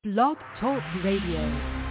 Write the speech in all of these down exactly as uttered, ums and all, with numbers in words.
Blog Talk Radio.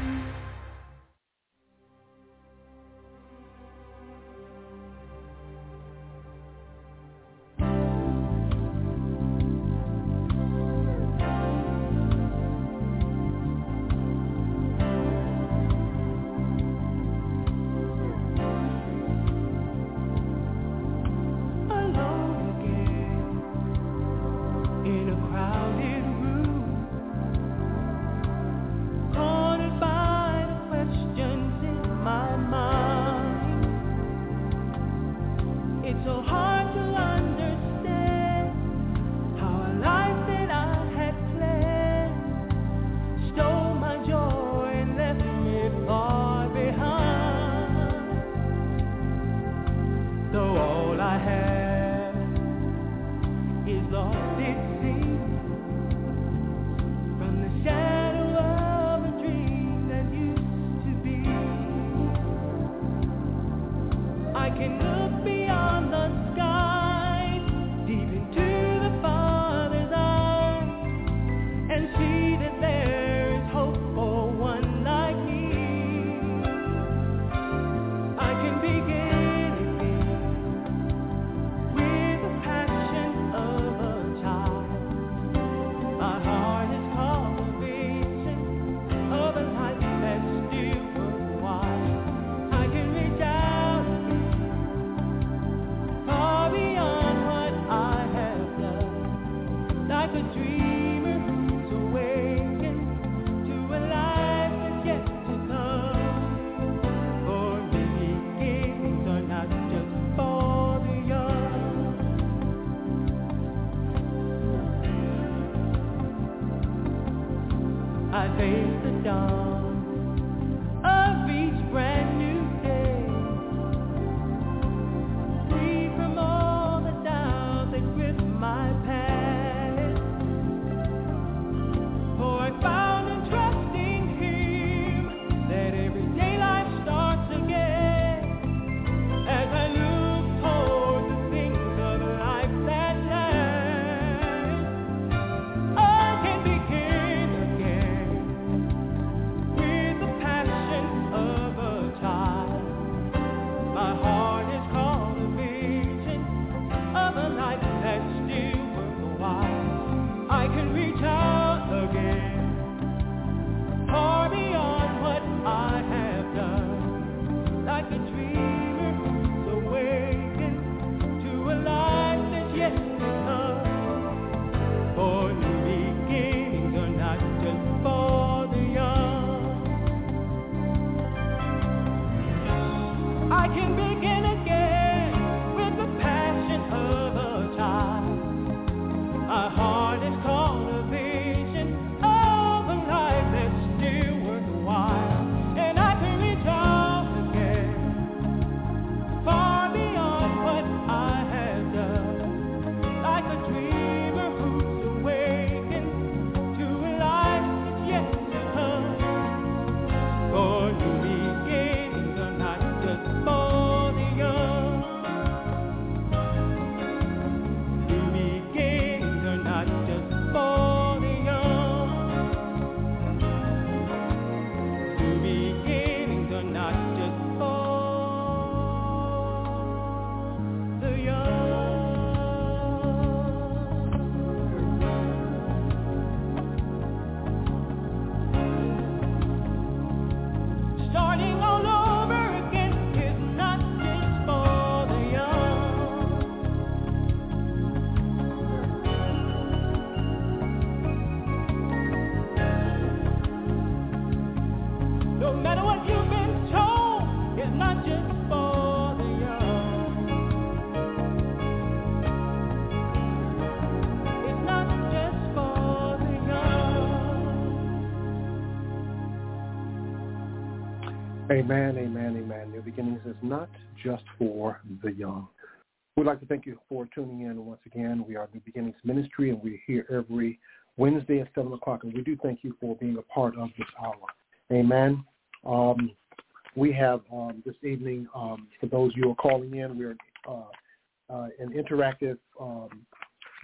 Amen, amen, amen. New Beginnings is not just for the young. We'd like to thank you for tuning in once again. We are New Beginnings Ministry, and we're here every Wednesday at seven o'clock, and we do thank you for being a part of this hour. Amen. Um, we have um, this evening, um, for those of you who are calling in, we're uh, uh, an interactive um,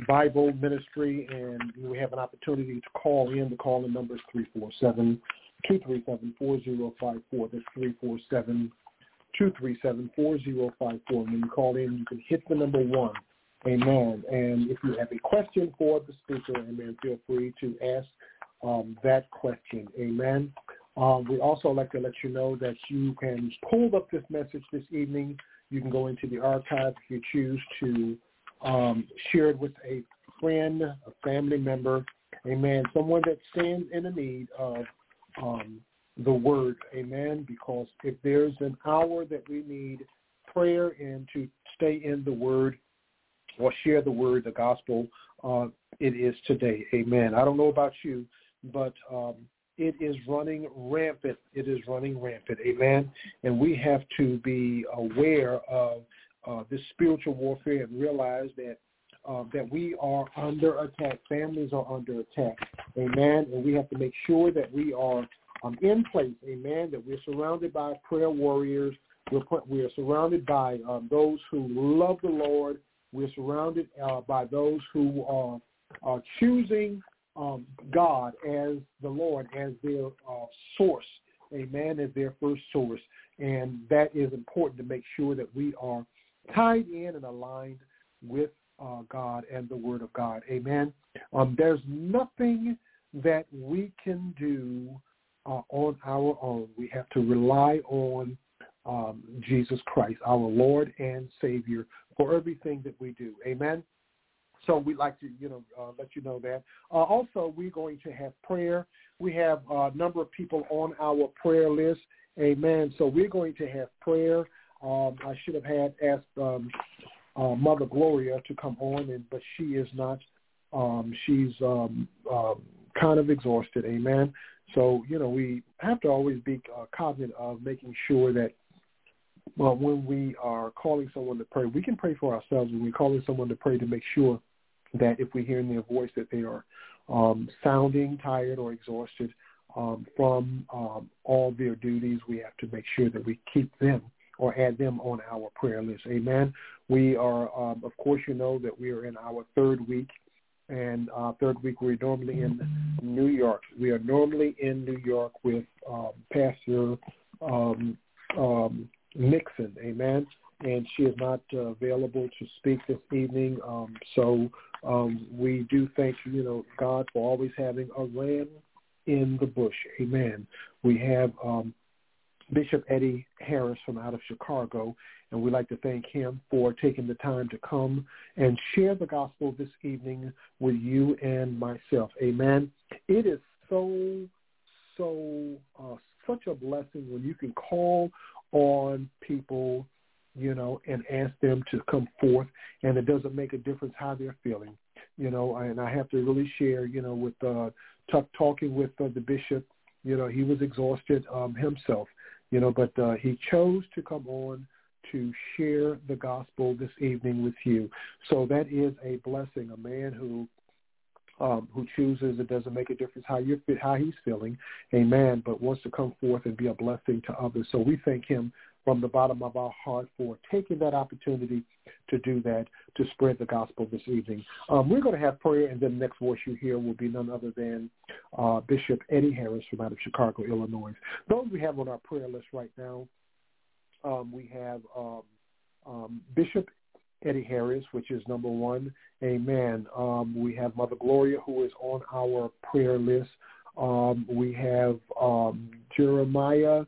Bible Ministry, and we have an opportunity to call in. The call-in number is three four seven, two three seven, four zero five four. That's three four seven, two three seven, four zero five four. When you call in, you can hit the number one. Amen. And if you have a question for the speaker, amen, feel free to ask um, that question. Amen. Um, we also like to let you know that you can pull up this message this evening. You can go into the archive if you choose to um, share it with a friend, a family member, amen, someone that stands in the need of um, the word, amen, because if there's an hour that we need prayer and to stay in the word or share the word, the gospel, uh, it is today, amen. I don't know about you, but um, it is running rampant. It is running rampant, amen. And we have to be aware of uh, this spiritual warfare and realize that uh, that we are under attack. Families are under attack, amen. And we have to make sure that we are um, in place, amen, that we're surrounded by prayer warriors. We're, we are surrounded by um, those who love the Lord. We're surrounded uh, by those who are, are choosing Um, God as the Lord, as their uh, source, amen, as their first source. And that is important to make sure that we are tied in and aligned with uh, God and the Word of God, amen. Um, there's nothing that we can do uh, on our own. We have to rely on um, Jesus Christ, our Lord and Savior, for everything that we do, amen. So we'd like to, you know, uh, let you know that. Uh, also, we're going to have prayer. We have a number of people on our prayer list. Amen. So we're going to have prayer. Um, I should have had asked um, uh, Mother Gloria to come on, and but she is not. Um, she's um, um, kind of exhausted. Amen. So, you know, we have to always be uh, cognizant of making sure that well, when we are calling someone to pray, we can pray for ourselves. When we're calling someone to pray, to make sure that if we hear in their voice that they are um, sounding tired or exhausted um, from um, all their duties, we have to make sure that we keep them or add them on our prayer list. Amen. We are, um, of course, you know that we are in our third week, and uh, third week we're normally in New York. We are normally in New York with um, Pastor um, um, Nixon, amen. And she is not uh, available to speak this evening. Um, so um, we do thank, you know, God for always having a ram in the bush. Amen. We have um, Bishop Eddie Harris from out of Chicago, and we'd like to thank him for taking the time to come and share the gospel this evening with you and myself. Amen. It is so, so, uh, such a blessing when you can call on people, you know, and ask them to come forth, and it doesn't make a difference how they're feeling, you know, and I have to really share, you know, with uh, t- talking with uh, the bishop, you know, he was exhausted um, himself, you know, but uh, he chose to come on to share the gospel this evening with you. So that is a blessing, a man who Um, who chooses, it doesn't make a difference how you how he's feeling, amen, but wants to come forth and be a blessing to others. So we thank him from the bottom of our heart for taking that opportunity to do that, to spread the gospel this evening. Um, we're going to have prayer, and then the next voice you hear will be none other than uh, Bishop Eddie Harris from out of Chicago, Illinois. Those we have on our prayer list right now, um, we have um, um, Bishop Eddie Harris, which is number one. Amen. Um, we have Mother Gloria, who is on our prayer list. Um, we have um, Jeremiah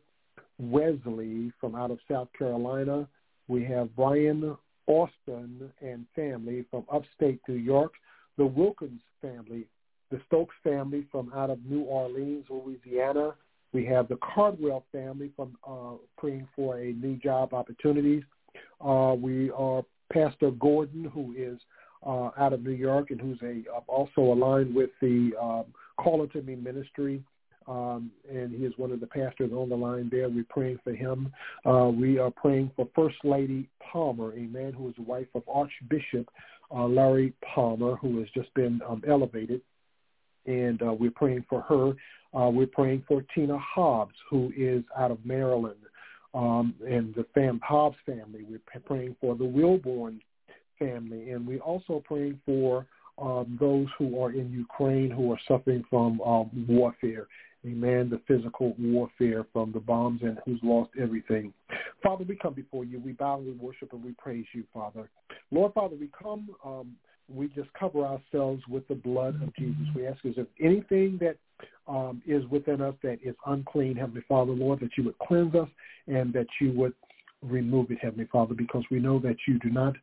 Wesley from out of South Carolina. We have Brian Austin and family from upstate New York. The Wilkins family, the Stokes family from out of New Orleans, Louisiana. We have the Cardwell family from uh, praying for a new job opportunities. Uh, we are Pastor Gordon, who is uh, out of New York and who's a uh, also aligned with the um, Call Unto Me ministry, um, and he is one of the pastors on the line there. We're praying for him. Uh, we are praying for First Lady Palmer, amen, who is the wife of Archbishop uh, Larry Palmer, who has just been um, elevated, and uh, we're praying for her. Uh, we're praying for Tina Hobbs, who is out of Maryland. Um, and the fam, Hobbs family. We're praying for the Wilborn family, and we're also praying for um, those who are in Ukraine who are suffering from um, warfare. Amen. The physical warfare from the bombs and who's lost everything. Father, we come before you. We bow and we worship and we praise you, Father. Lord, Father, we come, um, we just cover ourselves with the blood of Jesus. We ask is if anything that um, is within us that is unclean, Heavenly Father, Lord, that you would cleanse us and that you would remove it, Heavenly Father, because we know that you do not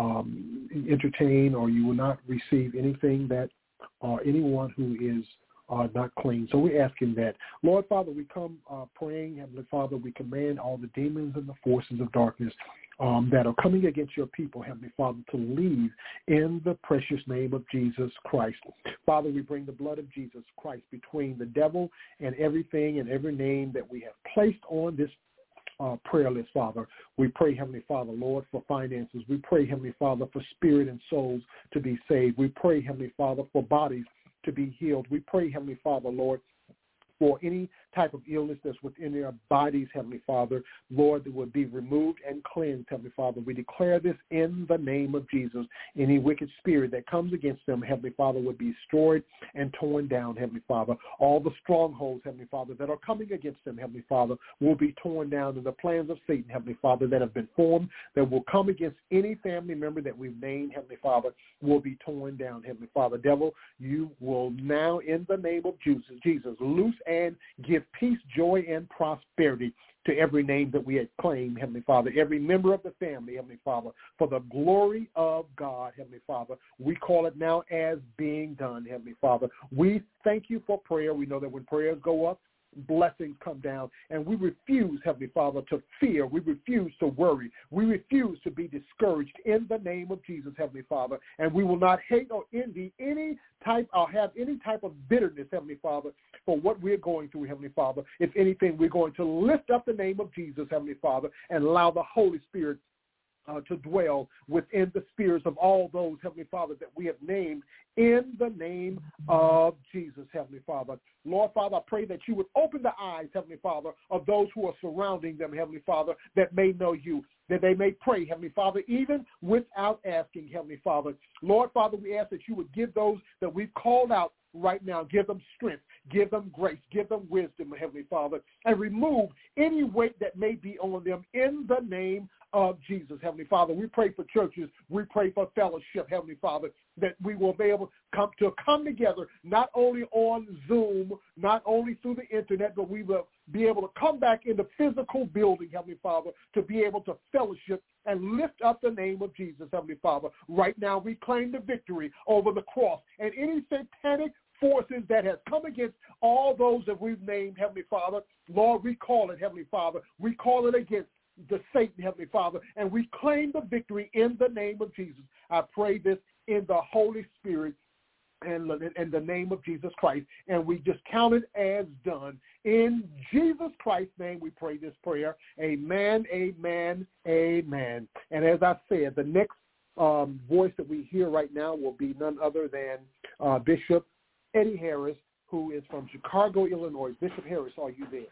um, entertain or you will not receive anything that or anyone who is Uh, not clean. So we're asking that. Lord, Father, we come uh, praying, Heavenly Father, we command all the demons and the forces of darkness um, that are coming against your people, Heavenly Father, to leave in the precious name of Jesus Christ. Father, we bring the blood of Jesus Christ between the devil and everything and every name that we have placed on this Uh, prayer list, Father. We pray, Heavenly Father, Lord, for finances. We pray, Heavenly Father, for spirit and souls to be saved. We pray, Heavenly Father, for bodies to be healed. We pray, Heavenly Father, Lord, for any type of illness that's within their bodies, Heavenly Father, Lord, that would be removed and cleansed, Heavenly Father. We declare this in the name of Jesus. Any wicked spirit that comes against them, Heavenly Father, would be destroyed and torn down, Heavenly Father. All the strongholds, Heavenly Father, that are coming against them, Heavenly Father, will be torn down. And the plans of Satan, Heavenly Father, that have been formed, that will come against any family member that we've named, Heavenly Father, will be torn down, Heavenly Father. Devil, you will now, in the name of Jesus, Jesus, loose and give peace, joy, and prosperity to every name that we had claimed, Heavenly Father, every member of the family, Heavenly Father, for the glory of God, Heavenly Father. We call it now as being done, Heavenly Father. We thank you for prayer. We know that when prayers go up, blessings come down, and we refuse, Heavenly Father, to fear. We refuse to worry. We refuse to be discouraged in the name of Jesus, Heavenly Father, and we will not hate or envy any type or have any type of bitterness, Heavenly Father, for what we're going through, Heavenly Father. If anything, we're going to lift up the name of Jesus, Heavenly Father, and allow the Holy Spirit Uh, to dwell within the spirits of all those, Heavenly Father, that we have named in the name of Jesus, Heavenly Father. Lord, Father, I pray that you would open the eyes, Heavenly Father, of those who are surrounding them, Heavenly Father, that may know you, that they may pray, Heavenly Father, even without asking, Heavenly Father. Lord, Father, we ask that you would give those that we've called out right now, give them strength, give them grace, give them wisdom, Heavenly Father, and remove any weight that may be on them in the name of Jesus, Heavenly Father. We pray for churches. We pray for fellowship, Heavenly Father, that we will be able come to come together, not only on Zoom, not only through the internet, but we will be able to come back in the physical building, Heavenly Father, to be able to fellowship and lift up the name of Jesus, Heavenly Father. Right now, we claim the victory over the cross and any satanic forces that has come against all those that we've named, Heavenly Father. Lord, we call it, Heavenly Father. We call it against the Satan, Heavenly Father, and we claim the victory in the name of Jesus. I pray this in the Holy Spirit and in the name of Jesus Christ, and we just count it as done. In Jesus Christ's name we pray this prayer. Amen, amen, amen. And as I said, the next um, voice that we hear right now will be none other than uh, Bishop Eddie Harris, who is from Chicago, Illinois. Bishop Harris, are you there?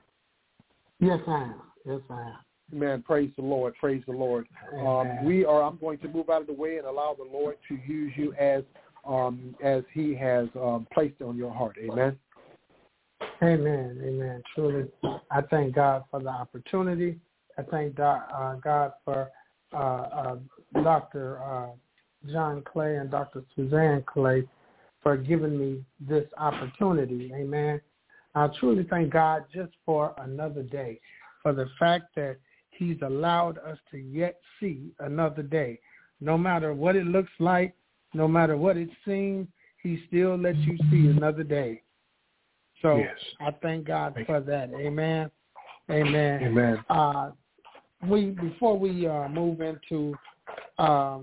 Yes, I am. Yes, I am. Man, praise the Lord, praise the Lord. Um, we are. I'm going to move out of the way and allow the Lord to use you as um, as He has um, placed on your heart. Amen. Amen. Amen. Truly, I thank God for the opportunity. I thank uh, God for uh, uh, Doctor Uh, John Clay and Doctor Suzanne Clay for giving me this opportunity. Amen. I truly thank God just for another day, for the fact that He's allowed us to yet see another day. No matter what it looks like, no matter what it seems, He still lets you see another day. So yes. I thank God thank for that. Amen. Amen. Amen. Uh, we before we uh, move into um,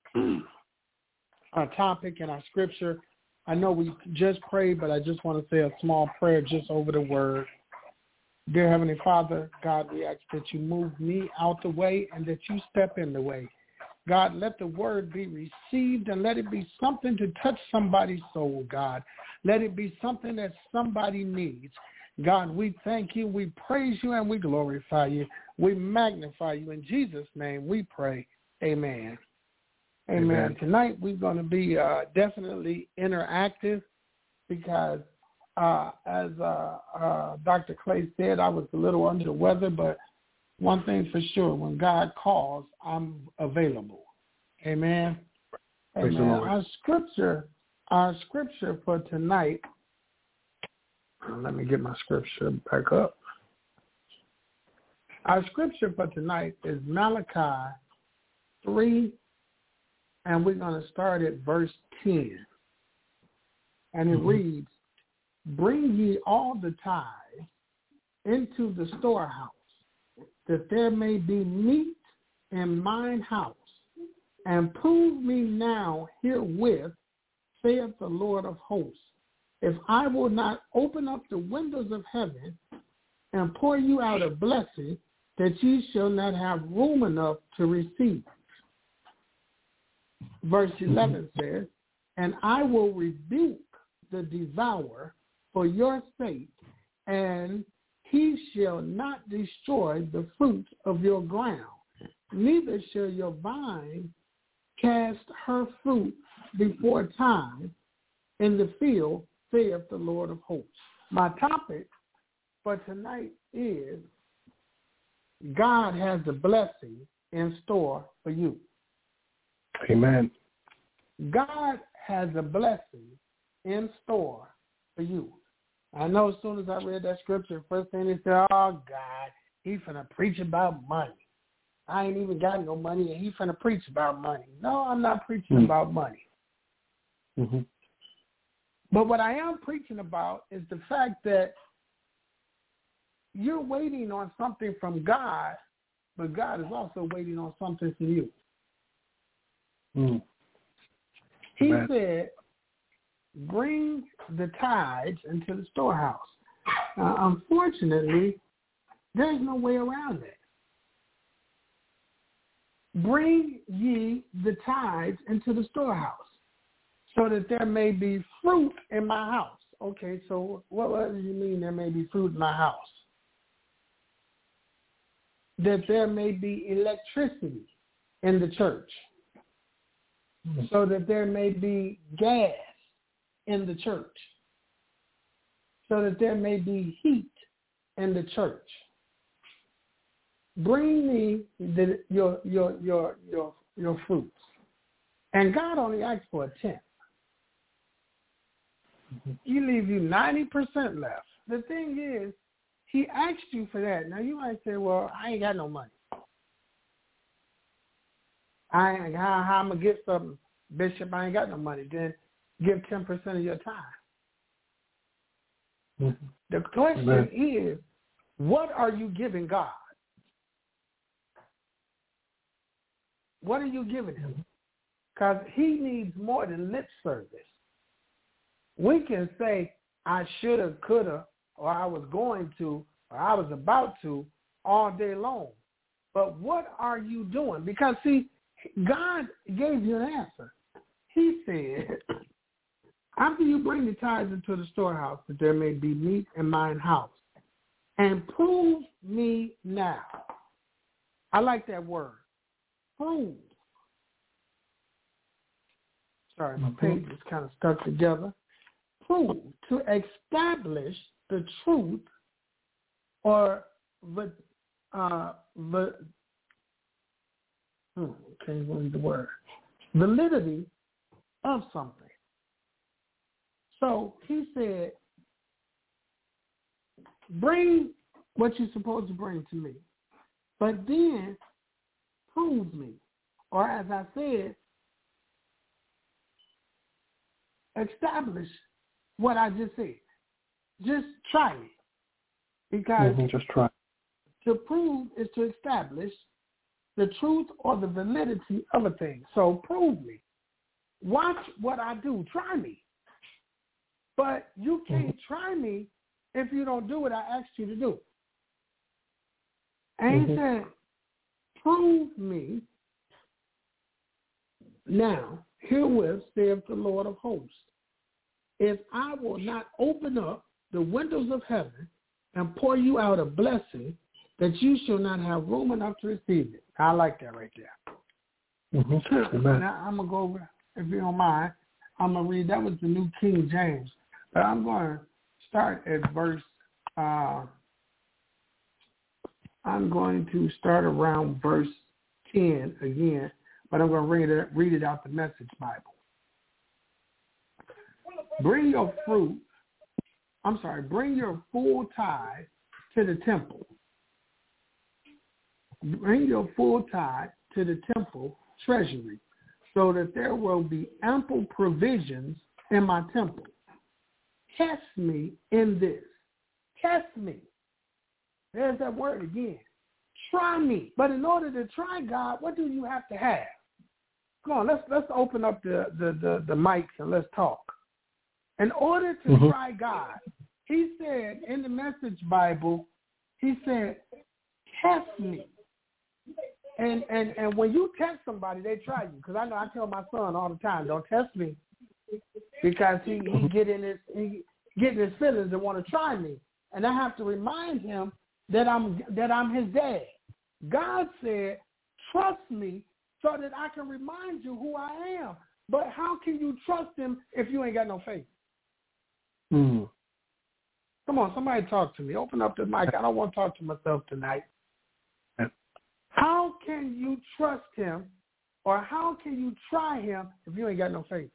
our topic and our scripture, I know we just prayed, but I just want to say a small prayer just over the word. Dear Heavenly Father, God, we ask that you move me out the way and that you step in the way. God, let the word be received and let it be something to touch somebody's soul, God. Let it be something that somebody needs. God, we thank you, we praise you, and we glorify you. We magnify you. In Jesus' name we pray. Amen. Amen. Amen. Tonight we're going to be uh, definitely interactive because, uh, as uh, uh, Doctor Clay said, I was a little under the weather, but one thing for sure, when God calls, I'm available. Amen. Praise Amen. the Lord. Our scripture, our scripture for tonight. Let me get my scripture back up. Our scripture for tonight is Malachi three, and we're going to start at verse ten. And it mm-hmm. reads, "Bring ye all the tithes into the storehouse, that there may be meat in mine house, and prove me now herewith, saith the Lord of hosts, if I will not open up the windows of heaven and pour you out a blessing, that ye shall not have room enough to receive." Verse eleven says, "And I will rebuke the devourer for your sake, and he shall not destroy the fruit of your ground, neither shall your vine cast her fruit before time in the field, saith the Lord of hosts." My topic for tonight is, God has a blessing in store for you. Amen. God has a blessing in store for you. I know as soon as I read that scripture, first thing they said, "Oh, God, he finna preach about money. I ain't even got no money, and he finna preach about money." No, I'm not preaching mm-hmm. about money. Mm-hmm. But what I am preaching about is the fact that you're waiting on something from God, but God is also waiting on something from you. Mm. He Amen. said, "Bring the tithes into the storehouse." Uh, unfortunately, there's no way around it. "Bring ye the tithes into the storehouse, so that there may be fruit in my house." Okay, so what, what do you mean there may be fruit in my house? That there may be electricity in the church, mm-hmm. so that there may be gas in the church, so that there may be heat in the church. Bring me the, your your your your your fruits, and God only asks for a tenth. Mm-hmm. He leaves you ninety percent left. The thing is, He asked you for that. Now you might say, "Well, I ain't got no money. I ain't how how I'm gonna get something, Bishop? I ain't got no money." Then give ten percent of your time. Mm-hmm. The question Amen. is, what are you giving God? What are you giving him? Because he needs more than lip service. We can say, "I shoulda, coulda," or "I was going to," or "I was about to," all day long. But what are you doing? Because, see, God gave you an answer. He said, "After you bring the tithes into the storehouse, that there may be meat in mine house, and prove me now." I like that word. Prove. Sorry, my page is kind of stuck together. Prove, to establish the truth or the, uh, the hmm, can't read the word, validity of something. So he said, "Bring what you're supposed to bring to me, but then prove me." Or as I said, establish what I just said. Just try it. Because mm-hmm, just try. To prove is to establish the truth or the validity of a thing. So prove me. Watch what I do. Try me. But you can't mm-hmm. try me if you don't do what I asked you to do. And mm-hmm. he said, "Prove me now, herewith, saith the Lord of hosts, if I will not open up the windows of heaven and pour you out a blessing, that you shall not have room enough to receive it." I like that right there. Mm-hmm. Now, I'm going to go over, if you don't mind, I'm going to read, that was the New King James. But I'm going to start at verse, uh, I'm going to start around verse ten again, but I'm going to read it, read it out the Message Bible. Bring your fruit, I'm sorry, bring your full tithe to the temple. Bring your full tithe to the temple treasury, so that there will be ample provisions in my temple. Test me in this. Test me. There's that word again. Try me. But in order to try God, what do you have to have? Come on, let's let's open up the, the, the, the mics and let's talk. In order to mm-hmm. try God, he said in the Message Bible, he said, test me. And and and when you test somebody, they try you. Because I know I tell my son all the time, don't test me. Because he, he get in his he get in his feelings and want to try me. And I have to remind him that I'm that I'm his dad. God said, trust me so that I can remind you who I am. But how can you trust him if you ain't got no faith? Mm. Come on, somebody talk to me. Open up the mic. I don't want to talk to myself tonight. How can you trust him, or how can you try him if you ain't got no faith?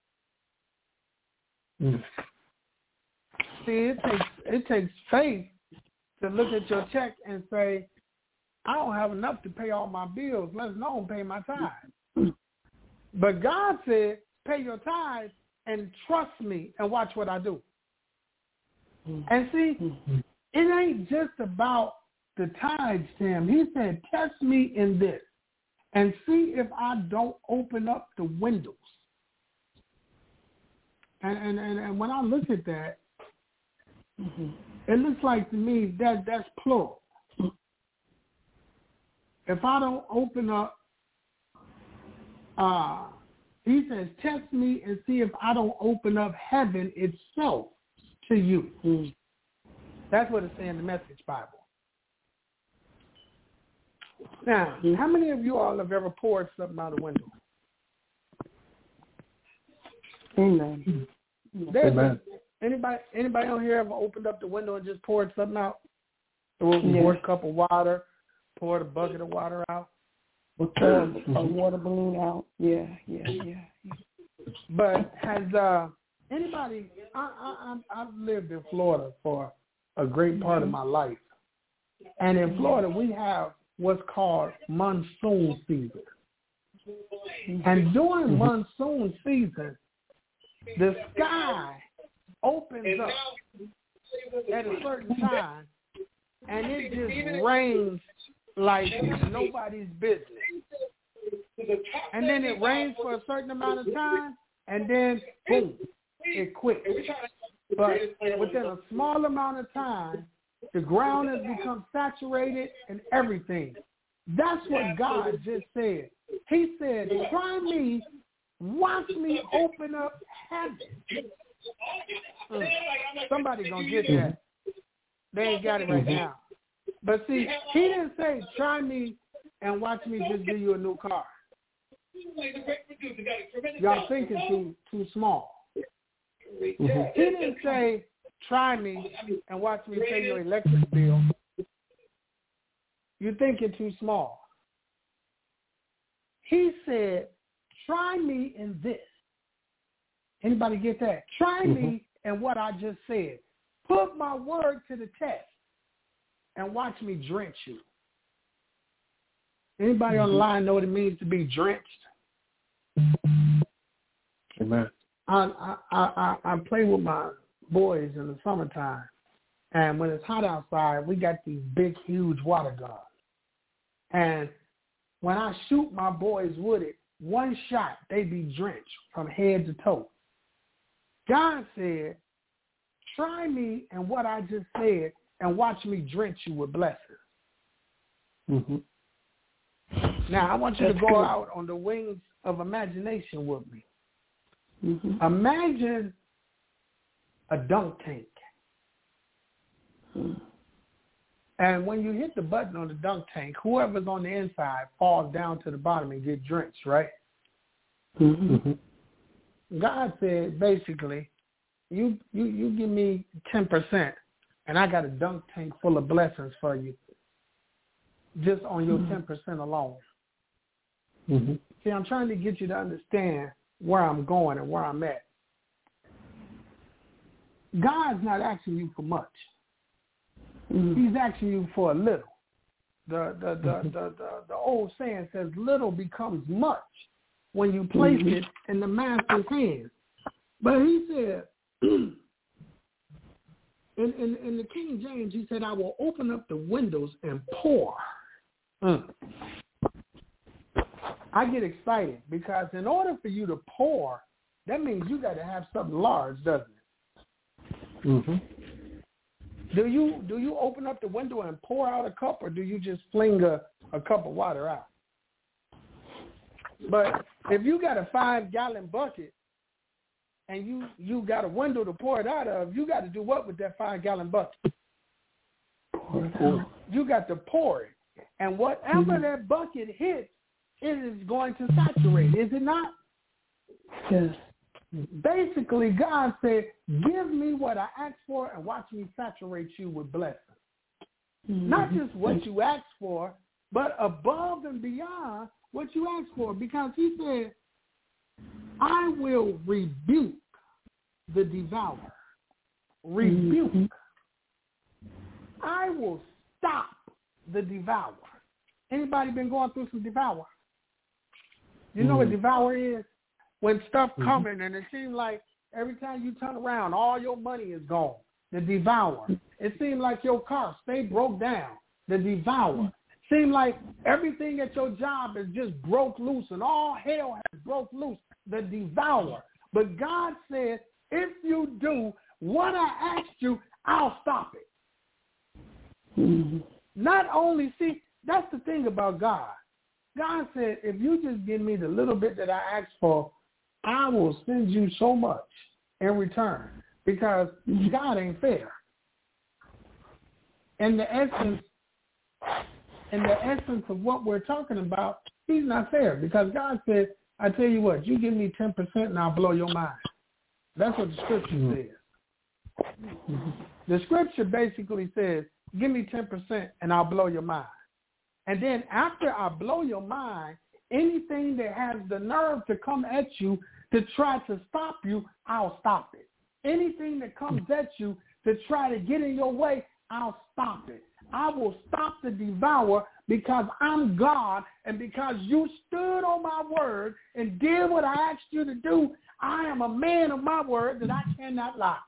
Mm. See, it takes it takes faith to look at your check and say, I don't have enough to pay all my bills, let alone pay my tithes. But God said, pay your tithes and trust me and watch what I do. And see, it ain't just about the tithes, Tim. He said, test me in this and see if I don't open up the windows. And and, and, and when I look at that, mm-hmm. it looks like to me that that's plural. If I don't open up, uh, he says, test me and see if I don't open up heaven itself to you. Mm-hmm. That's what it's saying in the Message Bible. Now, how many of you all have ever poured something out a window? Amen. Amen. Anybody, anybody on here ever opened up the window and just poured something out? Or yeah. poured a cup of water, poured a bucket of water out? Or poured a water balloon out? Yeah, yeah, yeah. yeah. But has uh, anybody? I, I, I've lived in Florida for a great part of my life, and in Florida we have what's called monsoon season. And during mm-hmm. monsoon season, the sky opens up at a certain time, and it just rains like nobody's business. And then it rains for a certain amount of time, and then, boom, it quits. But within a small amount of time, the ground has become saturated and everything. That's what God just said. He said, try me, watch me open up heaven. Mm. Somebody going to get that. They ain't got it right now. But see, he didn't say, try me and watch me just give you a new car. Y'all think it's too, too small. Mm-hmm. He didn't say, try me and watch me pay your electric bill. You're thinking too small. He said, try me in this. Anybody get that? Try mm-hmm. me in what I just said. Put my word to the test and watch me drench you. Anybody mm-hmm. on the line know what it means to be drenched? Amen. I, I, I, I play with my boys in the summertime, and when it's hot outside, we got these big, huge water guns. And when I shoot my boys with it, one shot, they be drenched from head to toe. God said, try me and what I just said and watch me drench you with blessings. Mm-hmm. Now, I want you That's to go cool. out on the wings of imagination with me. Mm-hmm. Imagine a dunk tank. Mm. And when you hit the button on the dunk tank, whoever's on the inside falls down to the bottom and get drenched, right? Mm-hmm. God said, basically, you you you give me ten percent, and I got a dunk tank full of blessings for you, just on your mm-hmm. ten percent alone. Mm-hmm. See, I'm trying to get you to understand where I'm going and where I'm at. God's not asking you for much. Mm-hmm. He's asking you for a little. The the the, mm-hmm. the, the, the old saying says, little becomes much when you place mm-hmm. it in the master's hands. But he said, in, in, in the King James, he said, I will open up the windows and pour. Mm. I get excited because in order for you to pour, that means you got to have something large, doesn't it? Mm-hmm. Do you do you open up the window and pour out a cup, or do you just fling a, a cup of water out? But if you got a five-gallon bucket and you, you got a window to pour it out of, you got to do what with that five-gallon bucket? You got to pour it. And whatever mm-hmm. that bucket hits, it is going to saturate, is it not? Yes. Basically, God said, give me what I asked for and watch me saturate you with blessings. Mm-hmm. Not just what you asked for, but above and beyond what you asked for. Because he said, I will rebuke the devourer. Rebuke. Mm-hmm. I will stop the devourer. Anybody been going through some devour? You know mm-hmm. what devour is? When stuff mm-hmm. coming and it seems like every time you turn around, all your money is gone. The devourer. It seemed like your car stayed broke down. The devourer. Seemed like everything at your job is just broke loose and all hell has broke loose. The devourer. But God said, if you do what I asked you, I'll stop it. Mm-hmm. Not only, see, that's the thing about God. God said, if you just give me the little bit that I asked for, I will send you so much in return, because God ain't fair. In the essence, in the essence of what we're talking about, he's not fair, because God said, I tell you what, you give me ten percent and I'll blow your mind. That's what the scripture mm-hmm. says. Mm-hmm. The scripture basically says, give me ten percent and I'll blow your mind. And then after I blow your mind, anything that has the nerve to come at you to try to stop you, I'll stop it. Anything that comes at you to try to get in your way, I'll stop it. I will stop the devourer because I'm God, and because you stood on my word and did what I asked you to do. I am a man of my word that I cannot lie.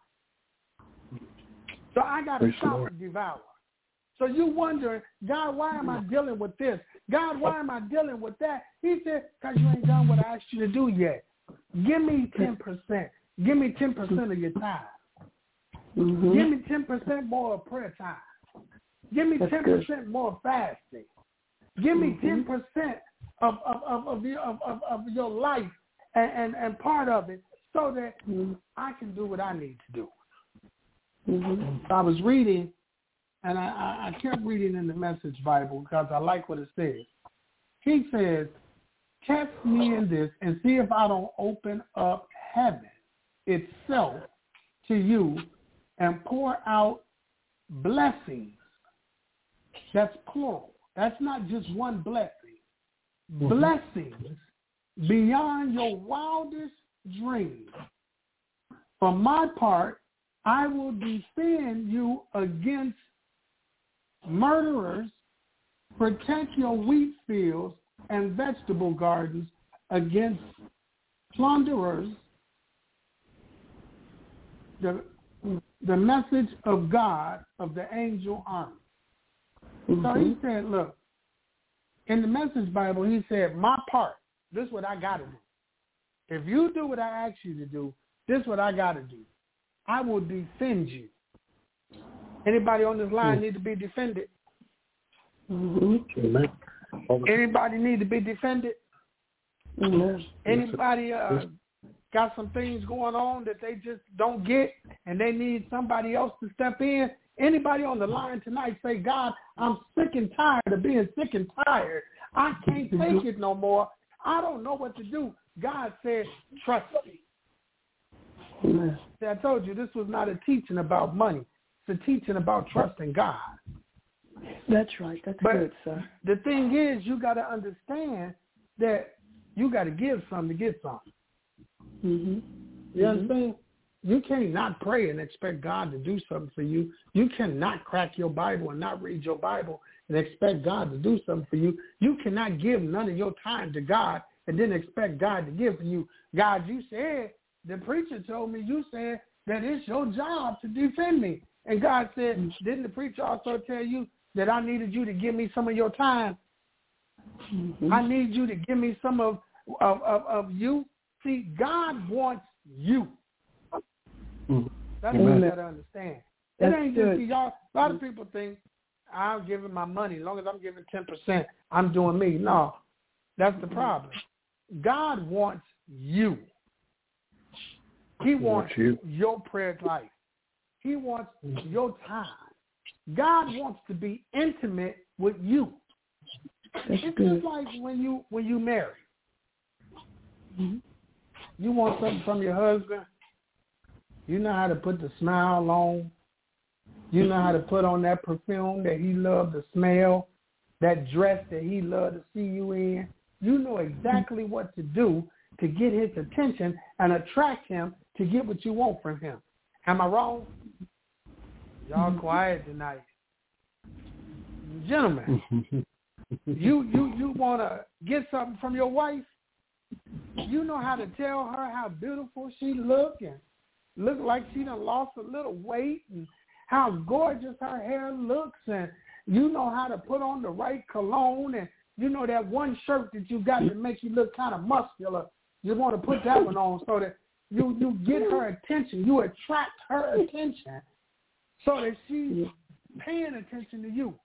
So I got to stop the devourer. So you wonder, God, why am I dealing with this? God, why am I dealing with that? He said, because you ain't done what I asked you to do yet. Give me ten percent. Give me ten percent of your time. Mm-hmm. Give me ten percent more of prayer time. Give me That's ten percent good. More fasting. Give me mm-hmm. ten percent of, of, of, of, your, of, of, of your life and, and, and part of it so that mm-hmm. I can do what I need to do. Mm-hmm. I was reading, and I, I kept reading in the Message Bible because I like what it says. He says, test me in this and see if I don't open up heaven itself to you and pour out blessings. That's plural. That's not just one blessing. Mm-hmm. Blessings beyond your wildest dreams. For my part, I will defend you against murderers, protect your wheat fields and vegetable gardens against plunderers. The, the message of God of the angel army. Mm-hmm. So he said, look, in the Message Bible, he said, my part, this is what I got to do. If you do what I ask you to do, this is what I got to do. I will defend you. Anybody on this line mm-hmm. need to be defended? Mm-hmm. Anybody need to be defended? Mm-hmm. Anybody uh, got some things going on that they just don't get and they need somebody else to step in? Anybody on the line tonight say, God, I'm sick and tired of being sick and tired. I can't take it no more. I don't know what to do. God said, trust me. Amen. See, I told you this was not a teaching about money. It's a teaching about trusting God. That's right. That's but good, sir. The thing is, you got to understand that you got to give something to get something. Mm-hmm. You understand? You can't not pray and expect God to do something for you. You cannot crack your Bible and not read your Bible and expect God to do something for you. You cannot give none of your time to God and then expect God to give for you. God, you said, the preacher told me, you said that it's your job to defend me. And God said, didn't the preacher also tell you that I needed you to give me some of your time? Mm-hmm. I need you to give me some of, of, of, of you. See, God wants you. That's what you got to understand. That's it ain't good. just y'all. A lot of people think I'm giving my money. As long as I'm giving ten percent, I'm doing me. No, that's the problem. God wants you. He wants you. your prayer life. He wants your time. God wants to be intimate with you. That's it's good. just like when you when you marry. Mm-hmm. You want something from your husband. You know how to put the smile on. You know how to put on that perfume that he loved to smell, that dress that he loved to see you in. You know exactly what to do to get his attention and attract him to get what you want from him. Am I wrong? Y'all quiet tonight. Gentlemen, you, you, you want to get something from your wife? You know how to tell her how beautiful she look and look like she done lost a little weight and how gorgeous her hair looks, and you know how to put on the right cologne, and you know that one shirt that you got that makes you look kind of muscular. You want to put that one on so that you, you get her attention. You attract her attention so that she's paying attention to you.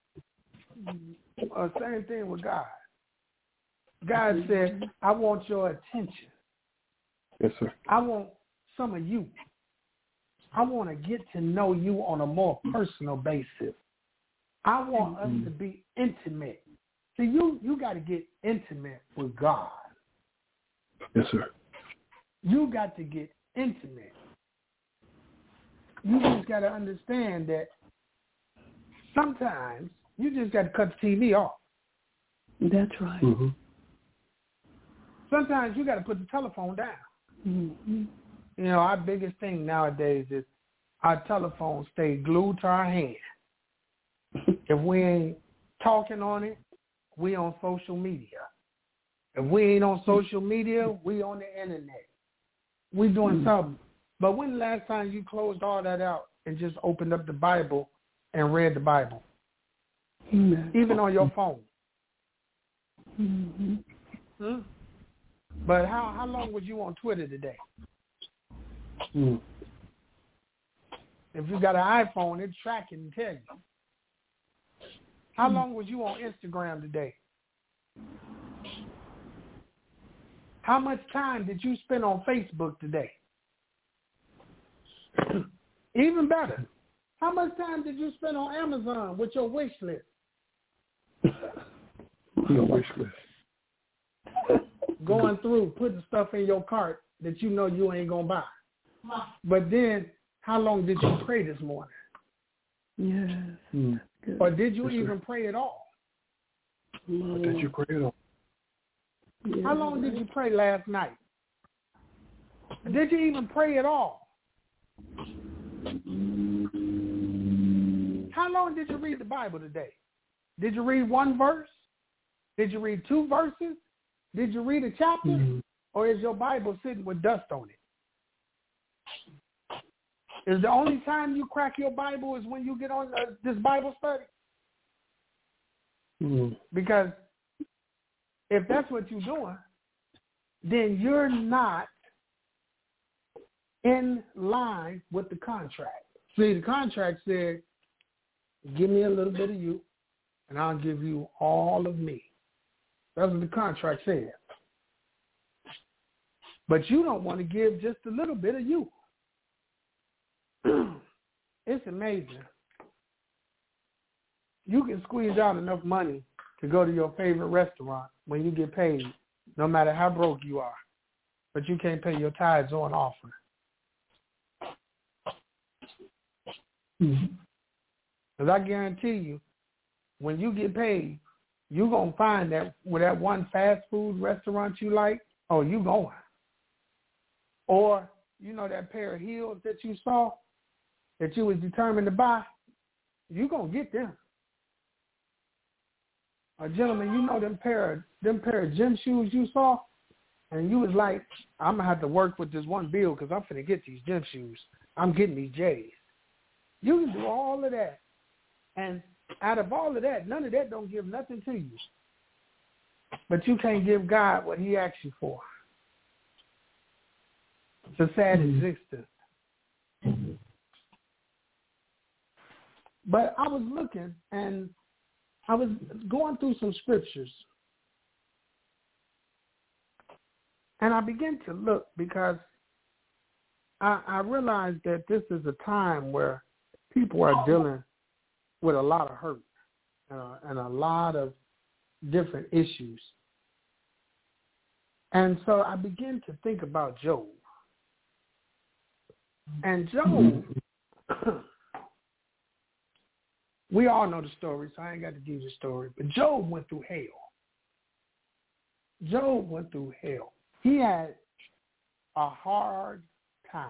Uh, same thing with God. God said, I want your attention. Yes, sir. I want some of you. I want to get to know you on a more personal basis. I want us to be intimate. See, you, you got to get intimate with God. Yes, sir. You got to get intimate. You just got to understand that sometimes you just got to cut the T V off. That's right. Mm-hmm. Sometimes you got to put the telephone down. Mm-hmm. You know, our biggest thing nowadays is our telephone stay glued to our hand. If we ain't talking on it, we on social media. If we ain't on social media, we on the internet. We doing mm-hmm. something. But when the last time you closed all that out and just opened up the Bible and read the Bible? Mm-hmm. Even on your phone. Mm-hmm. Hmm? But how, how long was you on Twitter today? Mm-hmm. If you got an iPhone, it's tracking and tell you. How long was you on Instagram today? How much time did you spend on Facebook today? Even better, how much time did you spend on Amazon with your wish list? Your wish list. Going through, putting stuff in your cart that you know you ain't going to buy. But then, how long did you pray this morning? Yes. Mm. Or did you yes, even sir. pray at all? Or did you pray at all? Yeah. How long did you pray last night? Did you even pray at all? How long did you read the Bible today? Did you read one verse? Did you read two verses? Did you read a chapter? Mm-hmm. Or is your Bible sitting with dust on it? Is the only time you crack your Bible is when you get on uh, this Bible study? Mm-hmm. Because if that's what you're doing, then you're not in line with the contract. See, the contract said, give me a little bit of you, and I'll give you all of me. That's what the contract said. But you don't want to give just a little bit of you. It's amazing you can squeeze out enough money to go to your favorite restaurant when you get paid, no matter how broke you are. But you can't pay your tithes or an offering. Because mm-hmm. I guarantee you, when you get paid, you're going to find that with that one fast food restaurant you like, oh, you going. Or, you know, that pair of heels that you saw, that you was determined to buy, you're going to get them. A gentleman, you know them pair of, them pair of gym shoes you saw, and you was like, I'm going to have to work with this one bill because I'm finna get these gym shoes. I'm getting these J's. You can do all of that. And out of all of that, none of that don't give nothing to you. But you can't give God what he asked you for. It's a sad mm-hmm. existence. Mm-hmm. But I was looking, and I was going through some scriptures. And I began to look because I, I realized that this is a time where people are dealing with a lot of hurt uh, and a lot of different issues. And so I began to think about Job. And Job, we all know the story, so I ain't got to give you the story. But Job went through hell. Job went through hell. He had a hard time.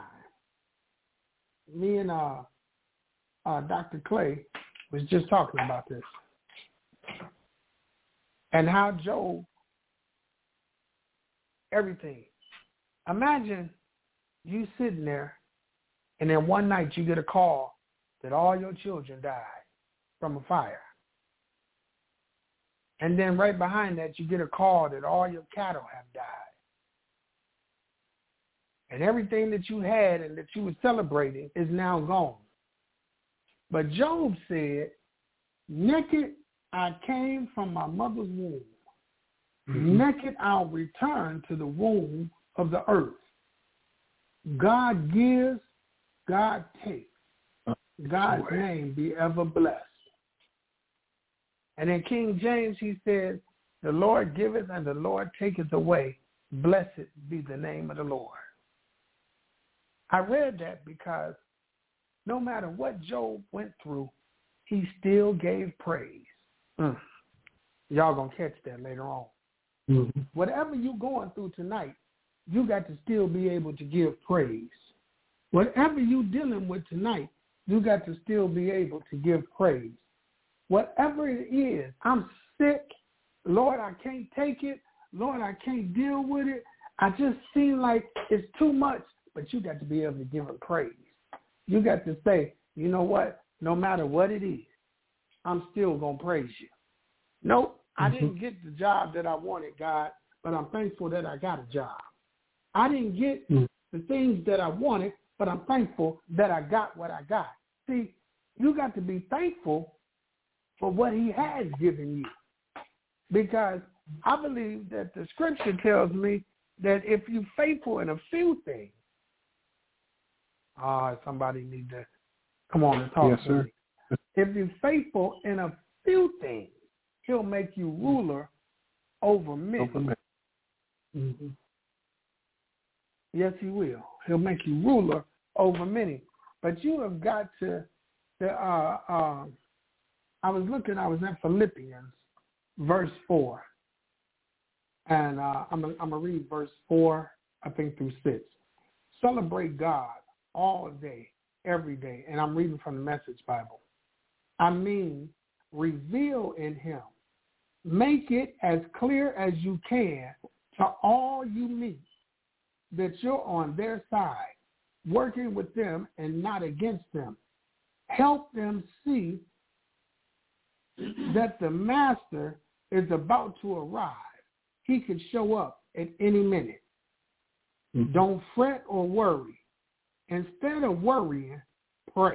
Me and uh, uh, Doctor Clay was just talking about this. And how Job, everything. Imagine you sitting there, and then one night you get a call that all your children died from a fire. And then right behind that, you get a call that all your cattle have died. And everything that you had and that you were celebrating is now gone. But Job said, naked I came from my mother's womb. Mm-hmm. Naked I'll return to the womb of the earth. God gives, God takes. God's name be ever blessed. And in King James, he said, the Lord giveth and the Lord taketh away. Blessed be the name of the Lord. I read that because no matter what Job went through, he still gave praise. Mm. Y'all going to catch that later on. Mm-hmm. Whatever you're going through tonight, you got to still be able to give praise. Whatever you're dealing with tonight, you got to still be able to give praise. Whatever it is, I'm sick. Lord, I can't take it. Lord, I can't deal with it. I just seem like it's too much. But you got to be able to give him praise. You got to say, you know what? No matter what it is, I'm still going to praise you. Nope, I mm-hmm. didn't get the job that I wanted, God, but I'm thankful that I got a job. I didn't get mm-hmm. the things that I wanted, but I'm thankful that I got what I got. See, you got to be thankful for what he has given you. Because I believe that the scripture tells me that if you're faithful in a few things, Ah, uh, somebody need to come on and talk yes, to sir. me. If you're faithful in a few things, he'll make you ruler over many. Over many. Mm-hmm. Yes, he will. He'll make you ruler over many. But you have got to, to uh, uh, I was looking, I was at Philippians, verse four. And uh, I'm going to read verse four, I think, through six. Celebrate God all day, every day. And I'm reading from the Message Bible. I mean, reveal in him. Make it as clear as you can to all you meet that you're on their side, working with them and not against them. Help them see that the master is about to arrive. He could show up at any minute. Mm-hmm. Don't fret or worry. Instead of worrying, pray.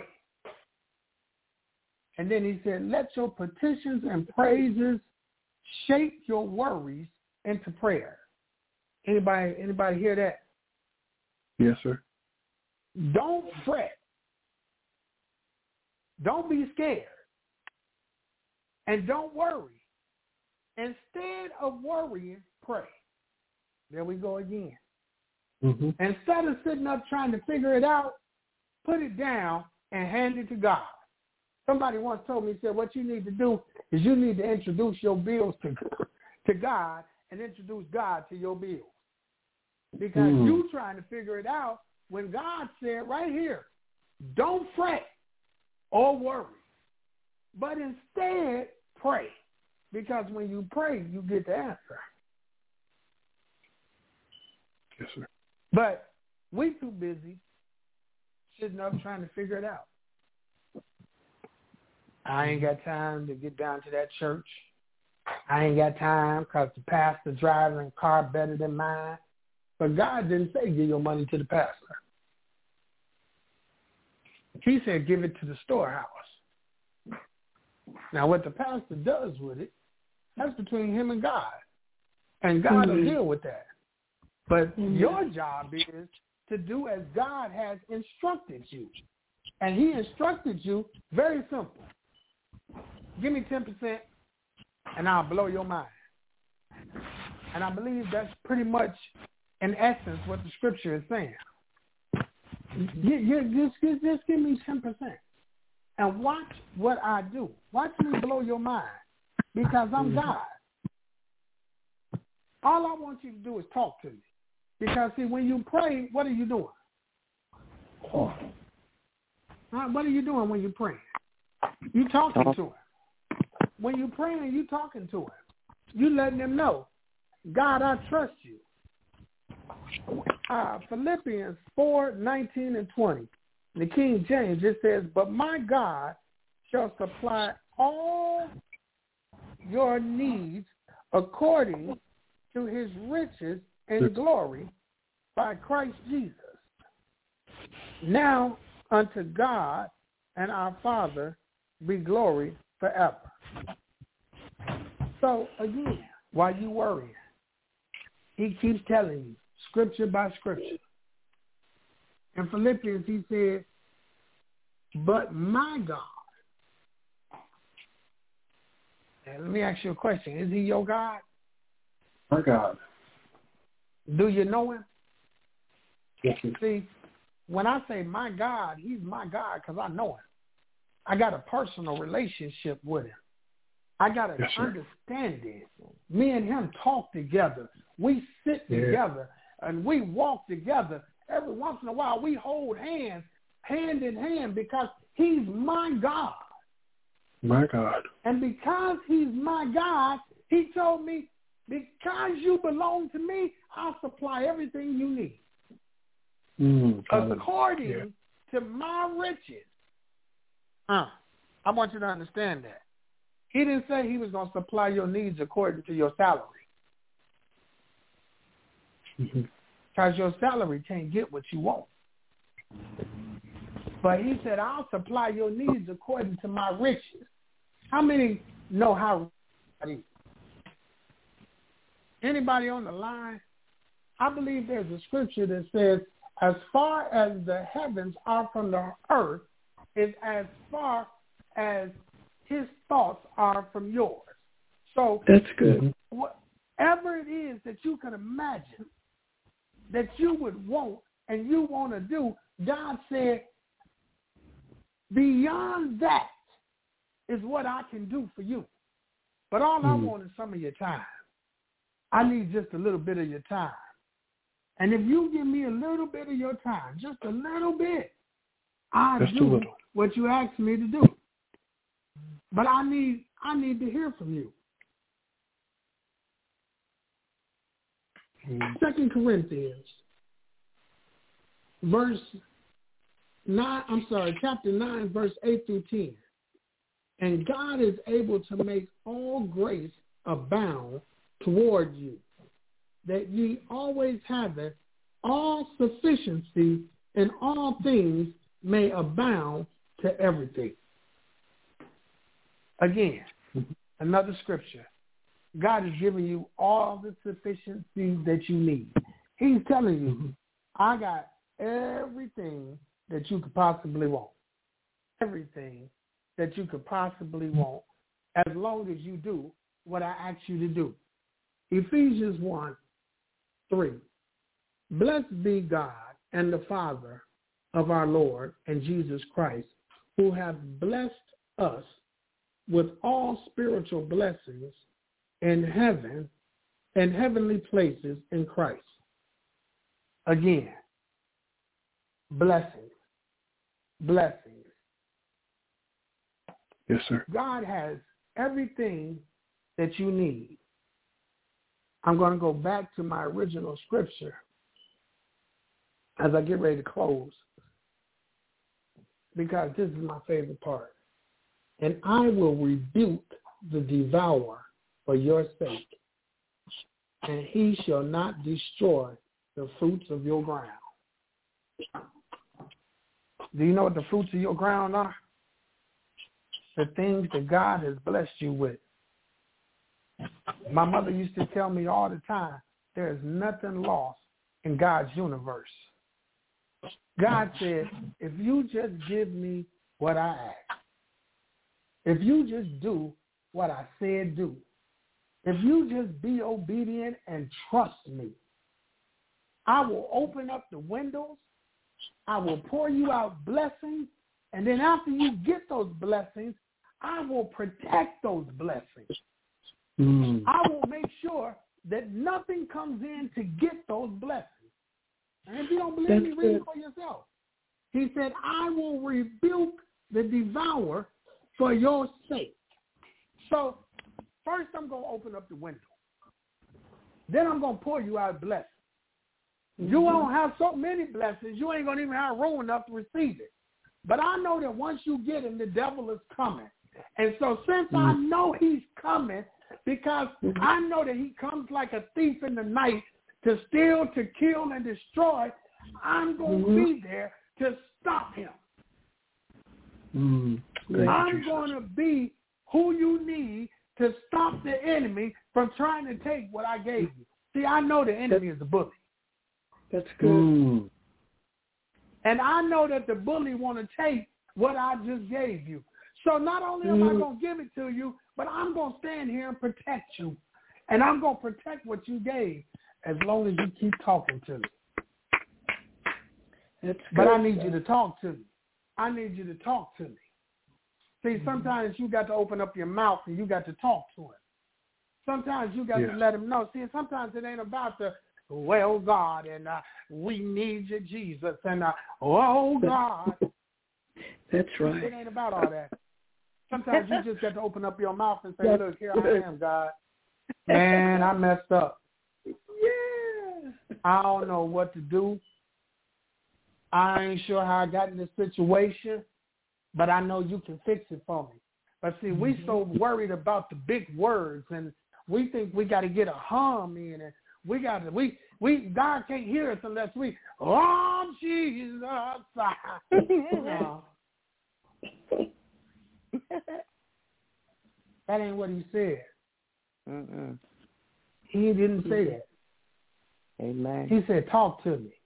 And then he said, let your petitions and praises shape your worries into prayer. Anybody, anybody hear that? Yes, sir. Don't fret. Don't be scared. And don't worry. Instead of worrying, pray. There we go again. Mm-hmm. Instead of sitting up trying to figure it out, put it down and hand it to God. Somebody once told me, said, what you need to do is you need to introduce your bills to, to God and introduce God to your bills. Because mm. you trying to figure it out when God said right here, don't fret or worry, but instead pray. Because when you pray, you get the answer. Yes, sir. But we too busy sitting up trying to figure it out. I ain't got time to get down to that church. I ain't got time because the pastor driving a car better than mine. But God didn't say give your money to the pastor. He said give it to the storehouse. Now, what the pastor does with it, that's between him and God. And God mm-hmm. will deal with that. But mm-hmm. your job is to do as God has instructed you. And he instructed you very simple. Give me ten percent and I'll blow your mind. And I believe that's pretty much, in essence, what the scripture is saying. You, you, just, just give me ten percent and watch what I do. Watch me blow your mind because I'm God. All I want you to do is talk to me. Because, see, when you pray, what are you doing? Oh. Right, what are you doing when you're praying? You talking to him. When you're praying, you talking to him. You letting him know, God, I trust you. Uh, Philippians four, nineteen and twenty. In the King James, it says, but my God shall supply all your needs according to his riches and glory by Christ Jesus. Now unto God and our Father be glory forever. So again, while you worrying, he keeps telling you, scripture by scripture. In Philippians, he said, but my God. And let me ask you a question. Is he your God? My God. Do you know him? Yes, sir. See, when I say my God, he's my God because I know him. I got a personal relationship with him. I got an yes, understanding. Me and him talk together. We sit yeah. together and we walk together. Every once in a while, we hold hands, hand in hand, because he's my God. My God. And because he's my God, he told me, because you belong to me, I'll supply everything you need. Mm, according yeah. to my riches. Uh, I want you to understand that. He didn't say he was going to supply your needs according to your salary. Because mm-hmm. your salary can't get what you want. But he said, I'll supply your needs according to my riches. How many know how rich? Anybody on the line? I believe there's a scripture that says, as far as the heavens are from the earth, is as far as his thoughts are from yours. So that's good. Whatever it is that you can imagine that you would want and you want to do, God said, beyond that is what I can do for you. But all mm. I want is some of your time. I need just a little bit of your time. And if you give me a little bit of your time, just a little bit, I'll just do what you asked me to do. But I need I need to hear from you. Mm. Second Corinthians, verse nine, I'm sorry, chapter nine, verse eight through ten. And God is able to make all grace abound toward you, that ye always having all sufficiency in all things may abound to everything. Again, mm-hmm. another scripture. God is giving you all the sufficiency that you need. He's telling you, mm-hmm. I got everything that you could possibly want. Everything that you could possibly want. as long as you do what I ask you to do. Ephesians one, three. Blessed be God and the Father of our Lord and Jesus Christ, who have blessed us with all spiritual blessings in heaven and heavenly places in Christ. Again, blessings, blessings. Yes, sir. God has everything that you need. I'm going to go back to my original scripture as I get ready to close, because this is my favorite part. And I will rebuke the devourer for your sake, and he shall not destroy the fruits of your ground. Do you know what the fruits of your ground are? The things that God has blessed you with. My mother used to tell me all the time, there is nothing lost in God's universe. God said, if you just give me what I ask, if you just do what I said do, if you just be obedient and trust me, I will open up the windows, I will pour you out blessings, and then after you get those blessings, I will protect those blessings. Mm. I will make sure that nothing comes in to get those blessings. And if you don't believe That's me, read good. it for yourself. He said, I will rebuke the devourer for your sake. So first I'm going to open up the window. Then I'm going to pour you out blessings. Mm-hmm. You won't have so many blessings, you ain't going to even have room enough to receive it. But I know that once you get him, the devil is coming. And so since mm-hmm. I know he's coming, because mm-hmm. I know that he comes like a thief in the night to steal, to kill, and destroy, I'm going to mm-hmm. be there to stop him. Mm-hmm. I'm going to be who you need to stop the enemy from trying to take what I gave you. See, I know the enemy is the bully. That's good. Mm. And I know that the bully want to take what I just gave you. So not only am mm. I going to give it to you, but I'm going to stand here and protect you. And I'm going to protect what you gave as long as you keep talking to me. That's but good, I need sir. you to talk to me. I need you to talk to me. See, sometimes you got to open up your mouth and you got to talk to him. Sometimes you got yeah. to let him know. See, sometimes it ain't about the, well, God, and uh, we need you, Jesus, and uh, oh, God. That's right. It ain't about all that. Sometimes you just got to open up your mouth and say, look, here I am, God. Man, I messed up. Yeah. I don't know what to do. I ain't sure how I got in this situation, but I know you can fix it for me. But see, we so worried about the big words, and we think we got to get a hum in it. We got to, we, we, God can't hear us unless we, oh, Jesus. No. That ain't what he said. Mm-mm. He didn't say that. Amen. He said, talk to me.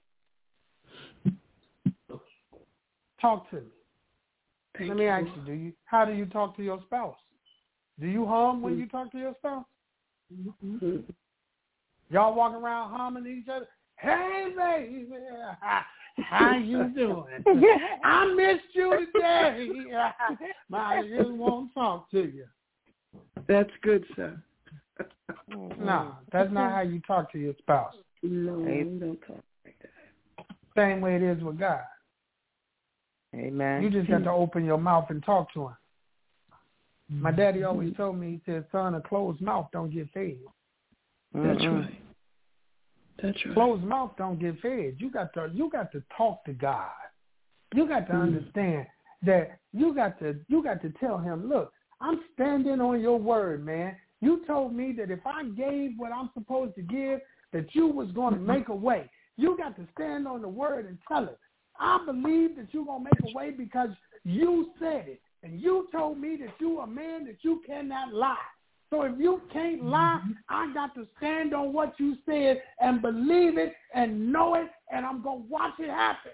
Talk to me. Thank Let me you. ask you, do you, how do you talk to your spouse? Do you hum when you talk to your spouse? Mm-hmm. Y'all walk around humming each other? Hey, baby, how you doing? I missed you today. I just want to talk to you. That's good, sir. No, that's not how you talk to your spouse. No, don't talk like that. Same way it is with God. Amen. You just got to open your mouth and talk to him. My daddy always told me, he said, son, a closed mouth don't get fed. That's mm-hmm. right. That's right. Closed mouth don't get fed. You got to you got to talk to God. You got to mm. understand that you got to you got to tell him, look, I'm standing on your word, man. You told me that if I gave what I'm supposed to give, that you was going to make a way. You got to stand on the word and tell it. I believe that you're going to make a way because you said it. And you told me that you're a man that you cannot lie. So if you can't lie, I got to stand on what you said and believe it and know it, and I'm going to watch it happen.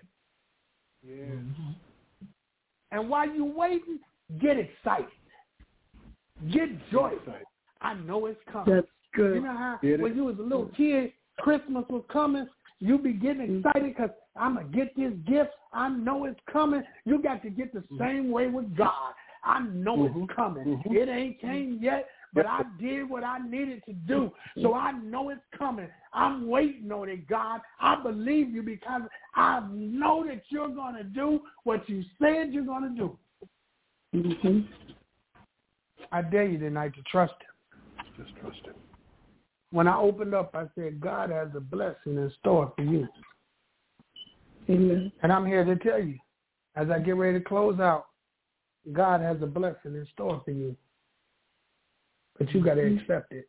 Yeah. And while you're waiting, get excited. Get joyful. I know it's coming. That's good. You know how Get when it? you was a little kid, Christmas was coming, you be getting excited because I'm going to get this gift. I know it's coming. You got to get the same way with God. I know Mm-hmm. it's coming. Mm-hmm. It ain't came yet, but I did what I needed to do. So I know it's coming. I'm waiting on it, God. I believe you because I know that you're going to do what you said you're going to do. Mm-hmm. I dare you tonight to trust him. Just trust him. When I opened up, I said, God has a blessing in store for you. Amen. And I'm here to tell you, as I get ready to close out, God has a blessing in store for you. But you got to accept it.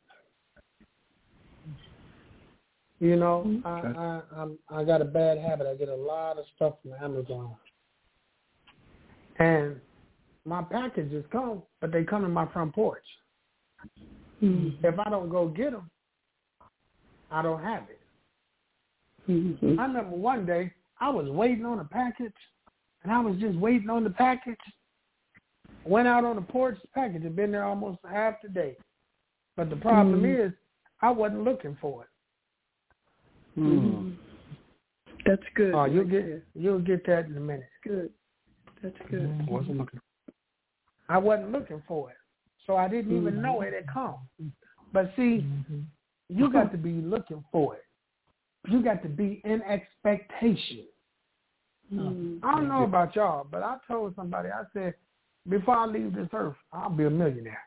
You know, I, I, I'm, I got a bad habit. I get a lot of stuff from Amazon. And my packages come, but they come in my front porch. Mm-hmm. If I don't go get them, I don't have it. Mm-hmm. I remember one day I was waiting on a package, and I was just waiting on the package. Went out on the porch, the package had been there almost half the day. But the problem Mm-hmm. is I wasn't looking for it. Mm-hmm. That's good. Oh, you'll right get there. you'll get that in a minute. Good. That's good. I wasn't looking. I wasn't looking for it, so I didn't even Mm-hmm. know it had come. But see, Mm-hmm. you got to be looking for it. You got to be in expectation. Mm-hmm. I don't know about y'all, but I told somebody, I said, before I leave this earth, I'll be a millionaire.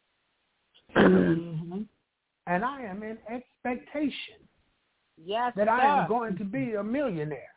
Mm-hmm. And I am in expectation Yes, that sir. I am going to be a millionaire.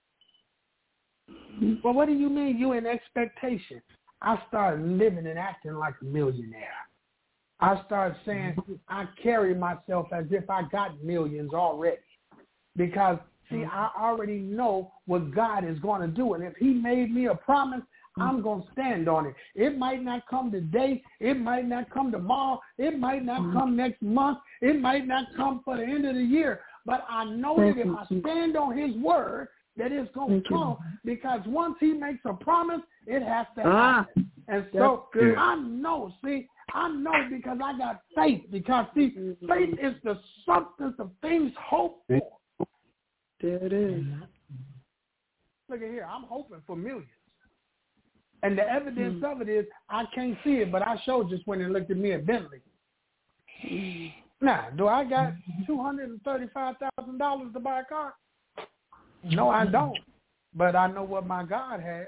Mm-hmm. Well, what do you mean you in expectation? I started living and acting like a millionaire. I started saying I carry myself as if I got millions already. Because, see, I already know what God is going to do. And if he made me a promise, I'm going to stand on it. It might not come today. It might not come tomorrow. It might not come next month. It might not come for the end of the year. But I know that if I stand on his word, that it's going to come. Because once he makes a promise, it has to happen. Ah, and so good. I know, see, I know because I got faith. Because, see, faith is the substance of things hoped for. There it is. Look at here. I'm hoping for millions. And the evidence mm. of it is I can't see it, but I showed just when they looked at me at Bentley. Mm. Now, do I got two hundred thirty-five thousand dollars to buy a car? No, I don't. But I know what my God had.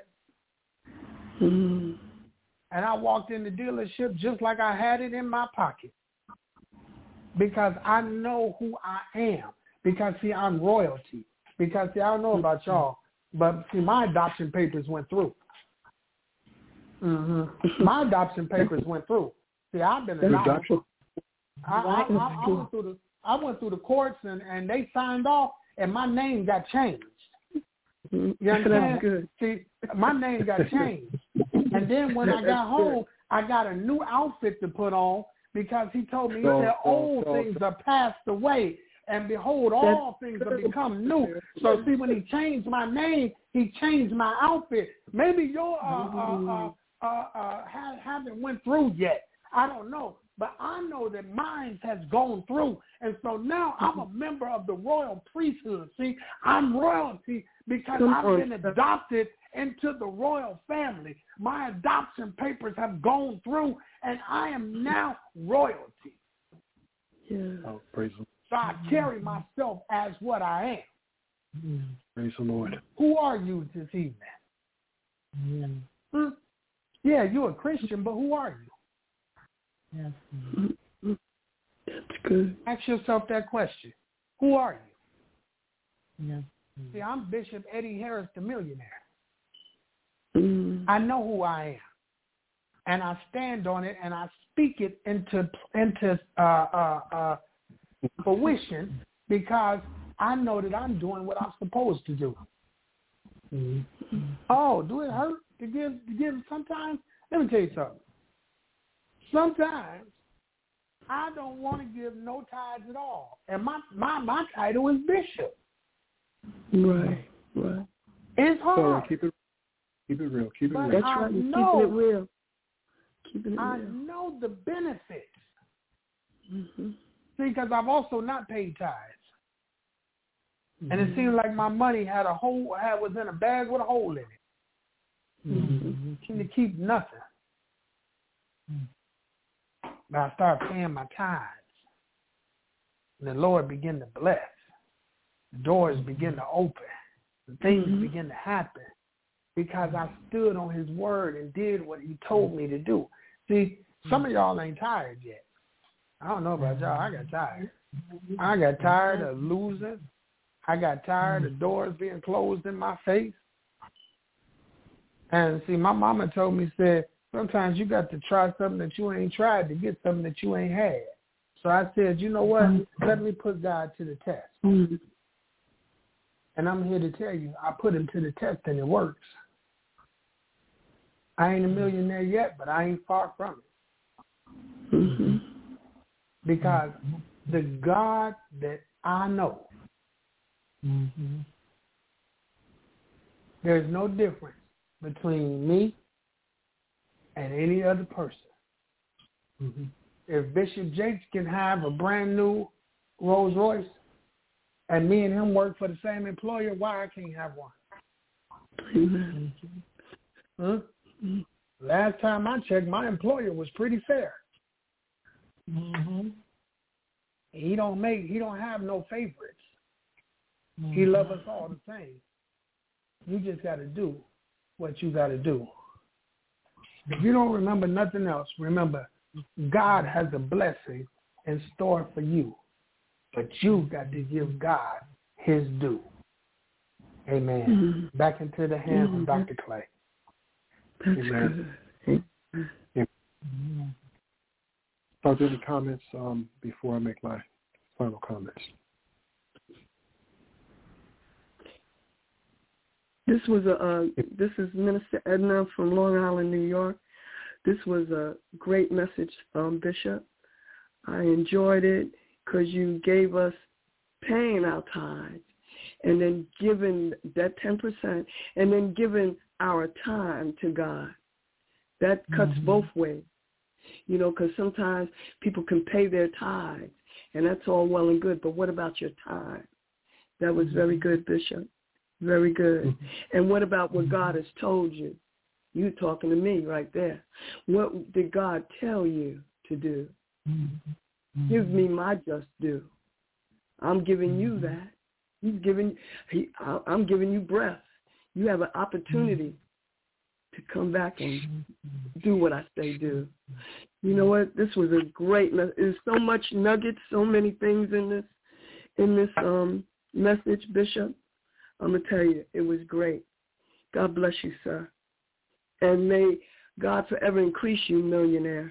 Mm. And I walked in the dealership just like I had it in my pocket. Because I know who I am. Because, see, I'm royalty. Because, see, I don't know about y'all, but, see, my adoption papers went through. Mm-hmm. My adoption papers went through. See, I've been adopted. I, I, I, I, went through the, I went through the courts, and, and they signed off, and my name got changed. You understand? Good. See, my name got changed. And then when I got home, I got a new outfit to put on because he told me, he so, said, so, old so, things so. are passed away. And behold, all things have become new. So see, when he changed my name, he changed my outfit. Maybe your uh, uh, uh, uh, uh, ha- haven't went through yet. I don't know. But I know that mine has gone through. And so now I'm a member of the royal priesthood. See, I'm royalty because I've been adopted into the royal family. My adoption papers have gone through, and I am now royalty. Yeah. Oh, praise the Lord. So I carry myself as what I am. Praise the Lord. Who are you this evening? Yeah. Hmm? Yeah, you're a Christian, but who are you? Yes. That's good. Ask yourself that question. Who are you? Yes. See, I'm Bishop Eddie Harris, the millionaire. Mm. I know who I am, and I stand on it, and I speak it into into uh, uh, uh, fruition because I know that I'm doing what I'm supposed to do. Mm-hmm. Oh, do it hurt to give to give sometimes? Let me tell you something. Sometimes I don't want to give no tithes at all. And my, my, my title is bishop. Right, right. It's hard. So, keep it keep it real. Keep it but real. That's I right. You're know, keeping it real. I know the benefits. Mm-hmm. See, because I've also not paid tithes. Mm-hmm. And it seemed like my money had a hole, had was in a bag with a hole in it. Mm-hmm. Seemed to keep nothing. But I started paying my tithes. And the Lord began to bless. The doors began to open. And things Mm-hmm. began to happen because I stood on his word and did what he told me to do. See, some of y'all ain't tired yet. I don't know about y'all. I got tired. I got tired of losing. I got tired of doors being closed in my face. And see, my mama told me, said, sometimes you got to try something that you ain't tried to get something that you ain't had. So I said, you know what? Let me put God to the test. Mm-hmm. And I'm here to tell you, I put him to the test and it works. I ain't a millionaire yet, but I ain't far from it. Mm-hmm. Because the God that I know, Mm-hmm. there's no difference between me and any other person. Mm-hmm. If Bishop Jakes can have a brand new Rolls Royce and me and him work for the same employer, why I can't have one? Amen. Huh? Mm-hmm. Last time I checked, my employer was pretty fair. Mm-hmm. He don't make, he don't have no favorites. Mm-hmm. He loves us all the same. You just got to do what you got to do. If you don't remember nothing else, remember God has a blessing in store for you, but you got to give God his due. Amen. Mm-hmm. Back into the hands Mm-hmm. of Doctor Clay. That's Amen. good. Mm-hmm. Are there any comments um, before I make my final comments? This was a. Uh, this is Minister Edna from Long Island, New York. This was a great message, um, Bishop. I enjoyed it because you gave us paying our tithes and then giving that ten percent and then giving our time to God. That cuts Mm-hmm. both ways, you know, because sometimes people can pay their tithes, and that's all well and good, but what about your time? That was very good, Bishop. Very good. Mm-hmm. And what about what God has told you? You talking to me right there. What did God tell you to do? Mm-hmm. Give me my just due. I'm giving you that. He's giving. He, I, I'm giving you breath. You have an opportunity to come back and do what I say do. You know what? This was a great. There's so much nuggets, so many things in this in this um, message, Bishop. I'm gonna tell you, it was great. God bless you, sir. And may God forever increase you, millionaire.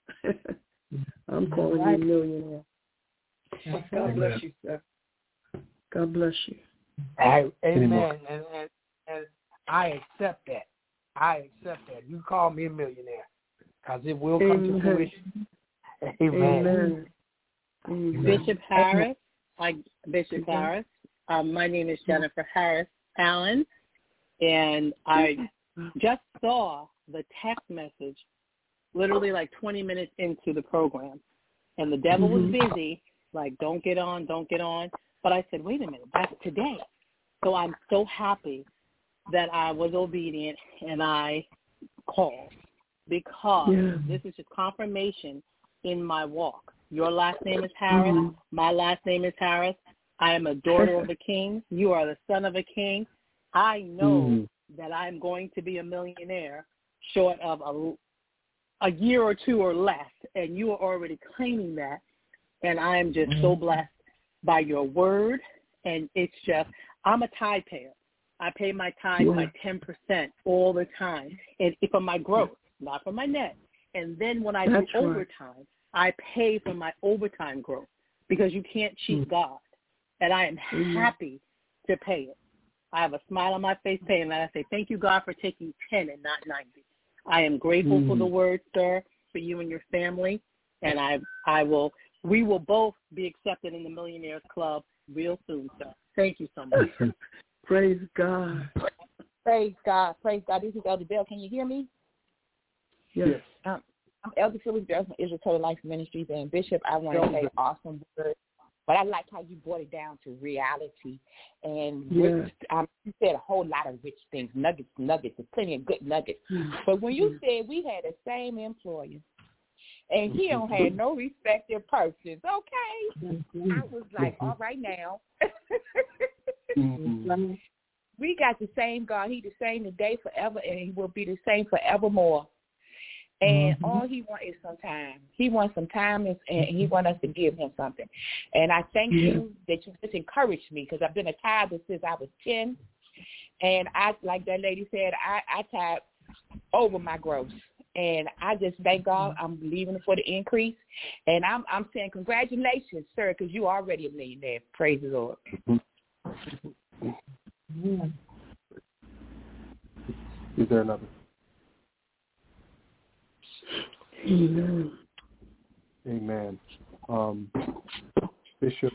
I'm calling you millionaire. God bless you, sir. God bless you. I, amen. And, and, and I accept that. I accept that. You call me a millionaire because it will come Amen. to fruition. Amen. Amen. Amen. Bishop Harris, I, Bishop Harris. Um, my name is Jennifer Harris Allen, and I just saw the text message literally like twenty minutes into the program, and the devil was busy, like, don't get on, don't get on. But I said, wait a minute, that's today. So I'm so happy that I was obedient and I called because Yeah. this is just confirmation in my walk. Your last name is Harris. Mm-hmm. My last name is Harris. I am a daughter of a king. You are the son of a king. I know mm-hmm. that I'm going to be a millionaire short of a, a year or two or less, and you are already claiming that. And I am just mm-hmm. so blessed by your word, and it's just, I'm a tithe payer. I pay my tithe yeah. by ten percent all the time, and for my growth, not for my net. And then when I That's do right. overtime, I pay for my overtime growth because you can't cheat mm-hmm. God. And I am mm-hmm. happy to pay it. I have a smile on my face paying that. I say, thank you, God, for taking ten and not ninety. I am grateful mm-hmm. for the word, sir, for you and your family, and I I will, we will both be accepted in the Millionaires Club real soon, sir. Thank you so much. Praise God. Praise God. Praise God. This is Elder Bell. Can you hear me? Yes. Um, I'm Elder Phyllis Bears from Israel Total Life Ministries, and Bishop, I want to say awesome words. But I like how you brought it down to reality. And Yeah. rich, um, you said a whole lot of rich things, nuggets, nuggets, there's plenty of good nuggets. Mm-hmm. But when you said we had the same employer, and he don't have no respected persons, okay? Mm-hmm. I was like, all right now. mm-hmm. We got the same God. He the same today, forever, and he will be the same forevermore. And mm-hmm. all he wants is some time. He wants some time, and, and he wants us to give him something. And I thank yeah. you that you just encouraged me, because I've been a tither since I was ten. And I, like that lady said, I, I tithe over my gross. And I just thank God. I'm believing for the increase. And I'm I'm saying congratulations, sir, because you already a millionaire. Praise the Lord. Mm-hmm. Is there another? Amen. Amen. Um, Bishop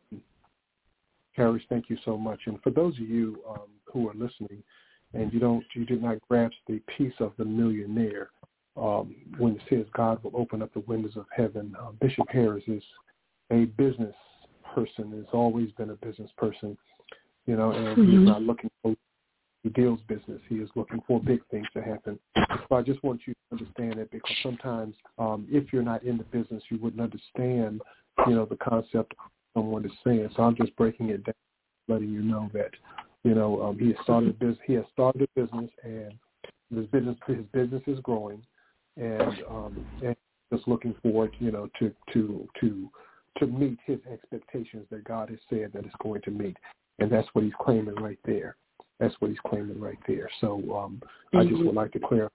Harris, thank you so much. And for those of you um, who are listening, and you don't, you did not grasp the piece of the millionaire, um, when it says God will open up the windows of heaven, uh, Bishop Harris is a business person. Has always been a business person, you know, and mm-hmm. he's not looking for He deals business. He is looking for big things to happen. So I just want you to understand it, because sometimes um, if you're not in the business, you wouldn't understand, you know, the concept of someone is saying. So I'm just breaking it down, letting you know that, you know, um, he has started a business. He has started a business, and his business his business is growing, and um, and just looking forward, you know, to to to to meet his expectations that God has said that it's going to meet, and that's what he's claiming right there. That's what he's claiming right there. So um, mm-hmm. I just would like to clear.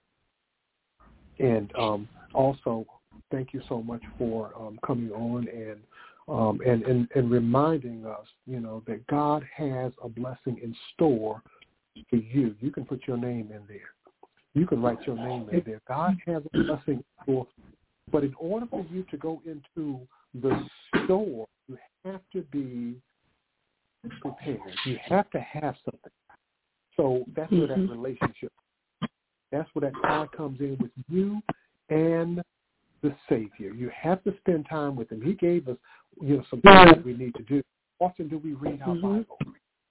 And um, also, thank you so much for um, coming on and, um, and and and reminding us, you know, that God has a blessing in store for you. You can put your name in there. You can write your name in there. God has a blessing in store. But in order for you to go into the store, you have to be prepared. You have to have something. So that's where that relationship, that's where that tie comes in with you and the Savior. You have to spend time with him. He gave us, you know, some things that we need to do. How often do we read our mm-hmm. Bible?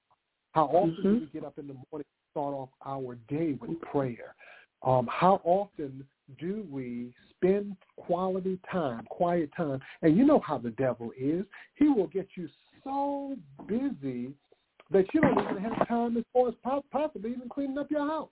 How often mm-hmm. do we get up in the morning and start off our day with prayer? Um, how often do we spend quality time, quiet time? And you know how the devil is. He will get you so busy that you don't even have time as far as possibly even cleaning up your house.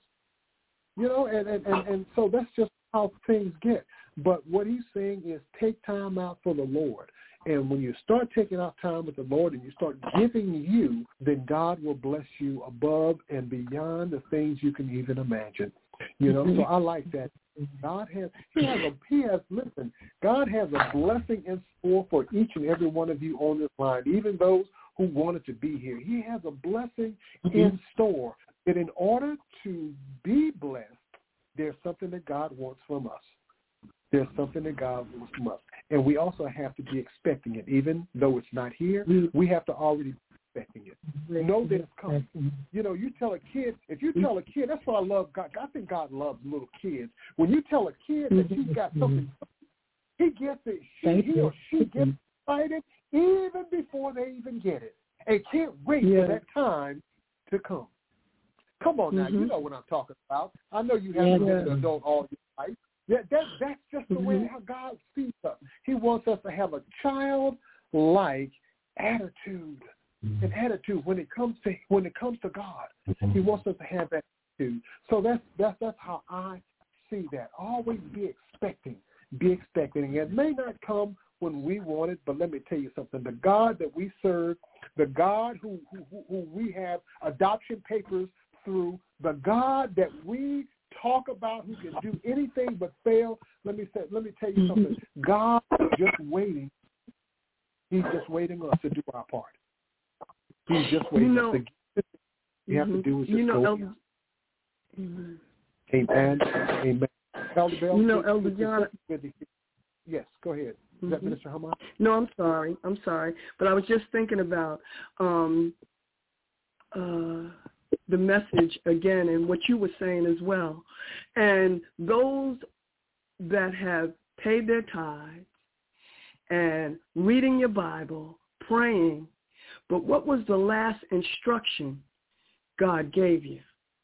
You know, and, and, and, and so that's just how things get. But what he's saying is take time out for the Lord. And when you start taking out time with the Lord and you start giving you, then God will bless you above and beyond the things you can even imagine. You know, so I like that. God has, he has a, he has, listen, God has a blessing in store for each and every one of you on this line, even those who wanted to be here. He has a blessing mm-hmm. in store that in order to be blessed, there's something that God wants from us. There's something that God wants from us. And we also have to be expecting it. Even though it's not here, we have to already be expecting it. Know that it's coming. You know, you tell a kid, if you tell a kid, that's what I love God. I think God loves little kids. When you tell a kid that you've got something, he gets it. She, he or she gets excited even before they even get it. And can't wait yeah. for that time to come. Come on now, mm-hmm. you know what I'm talking about. I know you haven't yeah. been an adult all your life. Yeah, that, that's just the mm-hmm. way how God sees us. He wants us to have a childlike attitude. Mm-hmm. An attitude when it comes to when it comes to God. Mm-hmm. He wants us to have that attitude. So that's that's that's how I see that. Always be expecting. Be expecting. And it may not come when we want it, but let me tell you something. The God that we serve, the God who who, who we have adoption papers through, the God that we talk about who can do anything but fail, let me say, let me tell you something. God is just waiting. He's just waiting on us to do our part. He's just waiting. You know, us to, we have mm-hmm. to do is just you know, go. Elder, Amen. Amen. Amen. Elder Bell, you know, Elder John. Yes, go ahead. Is mm-hmm. that Minister Hamad? No, I'm sorry. I'm sorry. But I was just thinking about um, uh, the message again and what you were saying as well. And those that have paid their tithes and reading your Bible, praying, but what was the last instruction God gave you?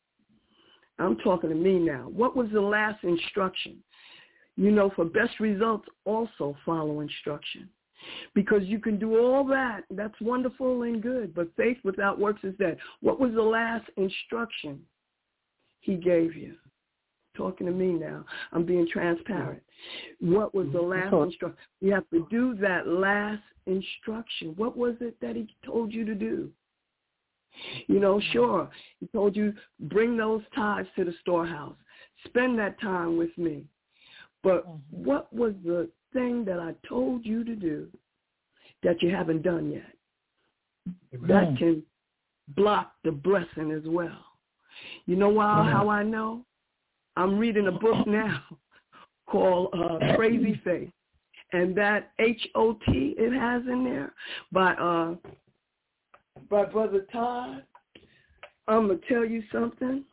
I'm talking to me now. What was the last instruction? You know, for best results, also follow instruction. Because you can do all that. That's wonderful and good. But faith without works is dead. What was the last instruction he gave you? Talking to me now. I'm being transparent. What was the last instruction? You have to do that last instruction. What was it that he told you to do? You know, sure, he told you, bring those tithes to the storehouse. Spend that time with me. But what was the thing that I told you to do that you haven't done yet? Amen. That can block the blessing as well. You know why, how I know? I'm reading a book now called uh, Crazy Faith. And that H O T it has in there by uh, by Brother Todd. I'm going to tell you something.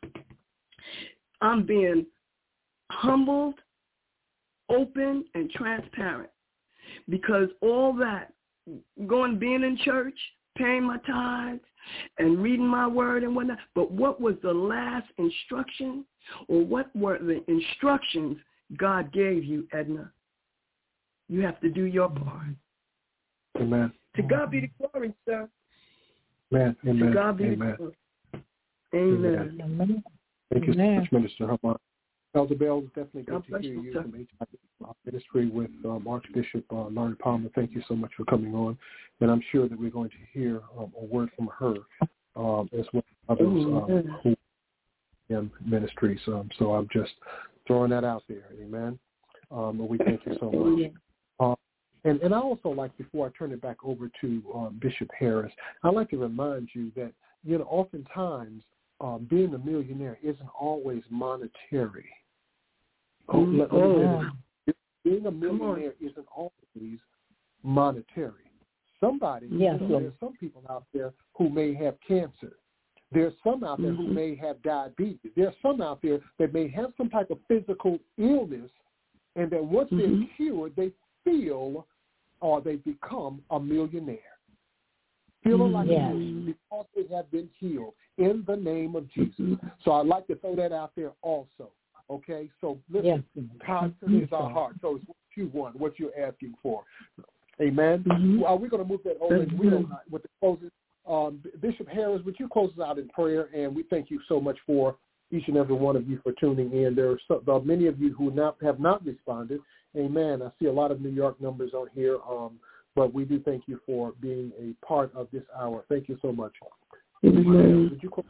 I'm being humbled, open, and transparent because all that, going, being in church, paying my tithes, and reading my word and whatnot, but what was the last instruction or what were the instructions God gave you, Edna? You have to do your part. Amen. To God be the glory, sir. Amen. Amen. To God be Amen. the glory. Amen. Amen. Thank you so much, Minister Hubbard. Elder Bell, it's definitely good God to hear you, you sir. from H I V Ministry with um, Archbishop uh, Lauren Palmer. Thank you so much for coming on. And I'm sure that we're going to hear um, a word from her um, as well as others um, who in ministries. Um, so I'm just throwing that out there. Amen. Um, but we thank you so much. Uh, and, and I also like, before I turn it back over to uh, Bishop Harris, I'd like to remind you that, you know, oftentimes um, being a millionaire isn't always monetary. Oh, let, let oh. me being a millionaire isn't always monetary. Somebody, yes, you know, yes. there's some people out there who may have cancer. There's some out there mm-hmm. who may have diabetes. There's some out there that may have some type of physical illness, and that once mm-hmm. they're cured, they feel or they become a millionaire. Feeling like yes. it is because they have been healed in the name of Jesus. So I'd like to throw that out there also. Okay? So listen, yes. God is our heart. So it's what you want, what you're asking for. Amen? Mm-hmm. Well, we're going to move that over and we don't, with the closing. Um, Bishop Harris, would you close us out in prayer? And we thank you so much for each and every one of you for tuning in. There are, so, there are many of you who not, have not responded. Amen. I see a lot of New York numbers on here, um, but we do thank you for being a part of this hour. Thank you so much. Amen. Would you close?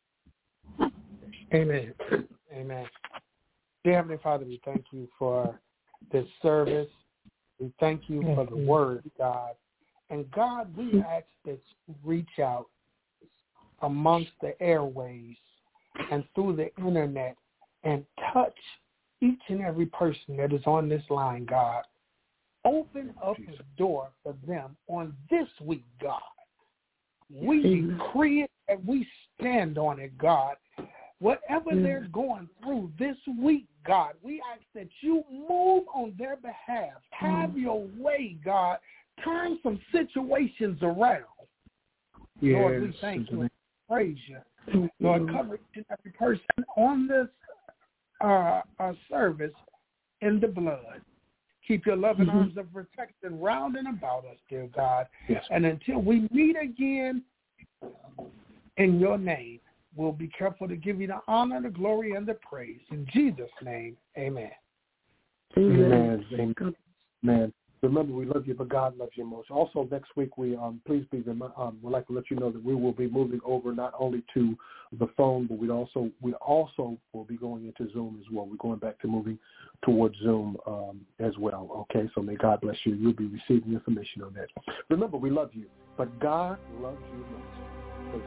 Amen. Amen. Dear Heavenly Father, we thank you for this service. We thank you for the word, God. And God, we ask that you reach out amongst the airways and through the internet and touch each and every person that is on this line, God. Open up the door for them on this week, God. We decree it and we stand on it, God. Whatever they're going through this week, God, we ask that you move on their behalf. Have your way, God. Turn some situations around. Yes. Lord, we thank you and praise you. Lord, cover each and every person on this uh, uh, service in the blood. Keep your loving mm-hmm. arms of protection round and about us, dear God. Yes. And until we meet again in your name, we'll be careful to give you the honor, the glory, and the praise. In Jesus' name, amen. Amen. Amen. Amen. Remember, we love you, but God loves you most. Also, next week, we um, please be um, we'd like to let you know that we will be moving over not only to the phone, but we also we also will be going into Zoom as well. We're going back to moving towards Zoom um, as well. Okay, so may God bless you. You'll be receiving information on that. Remember, we love you, but God loves you most.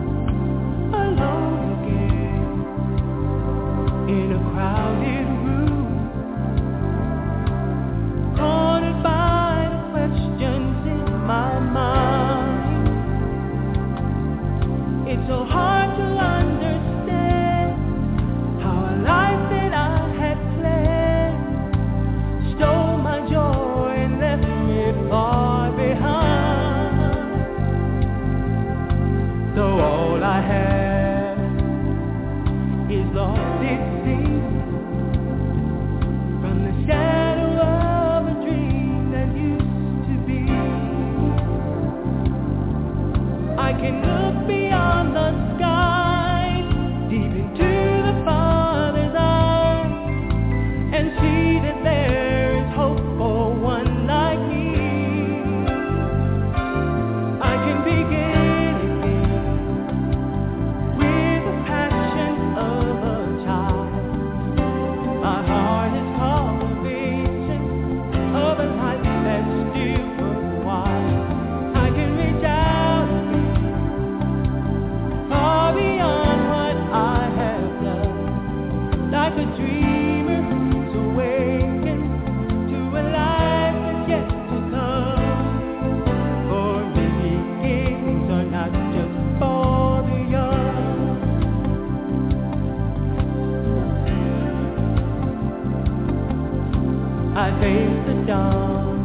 In a crowded room. I face the dawn.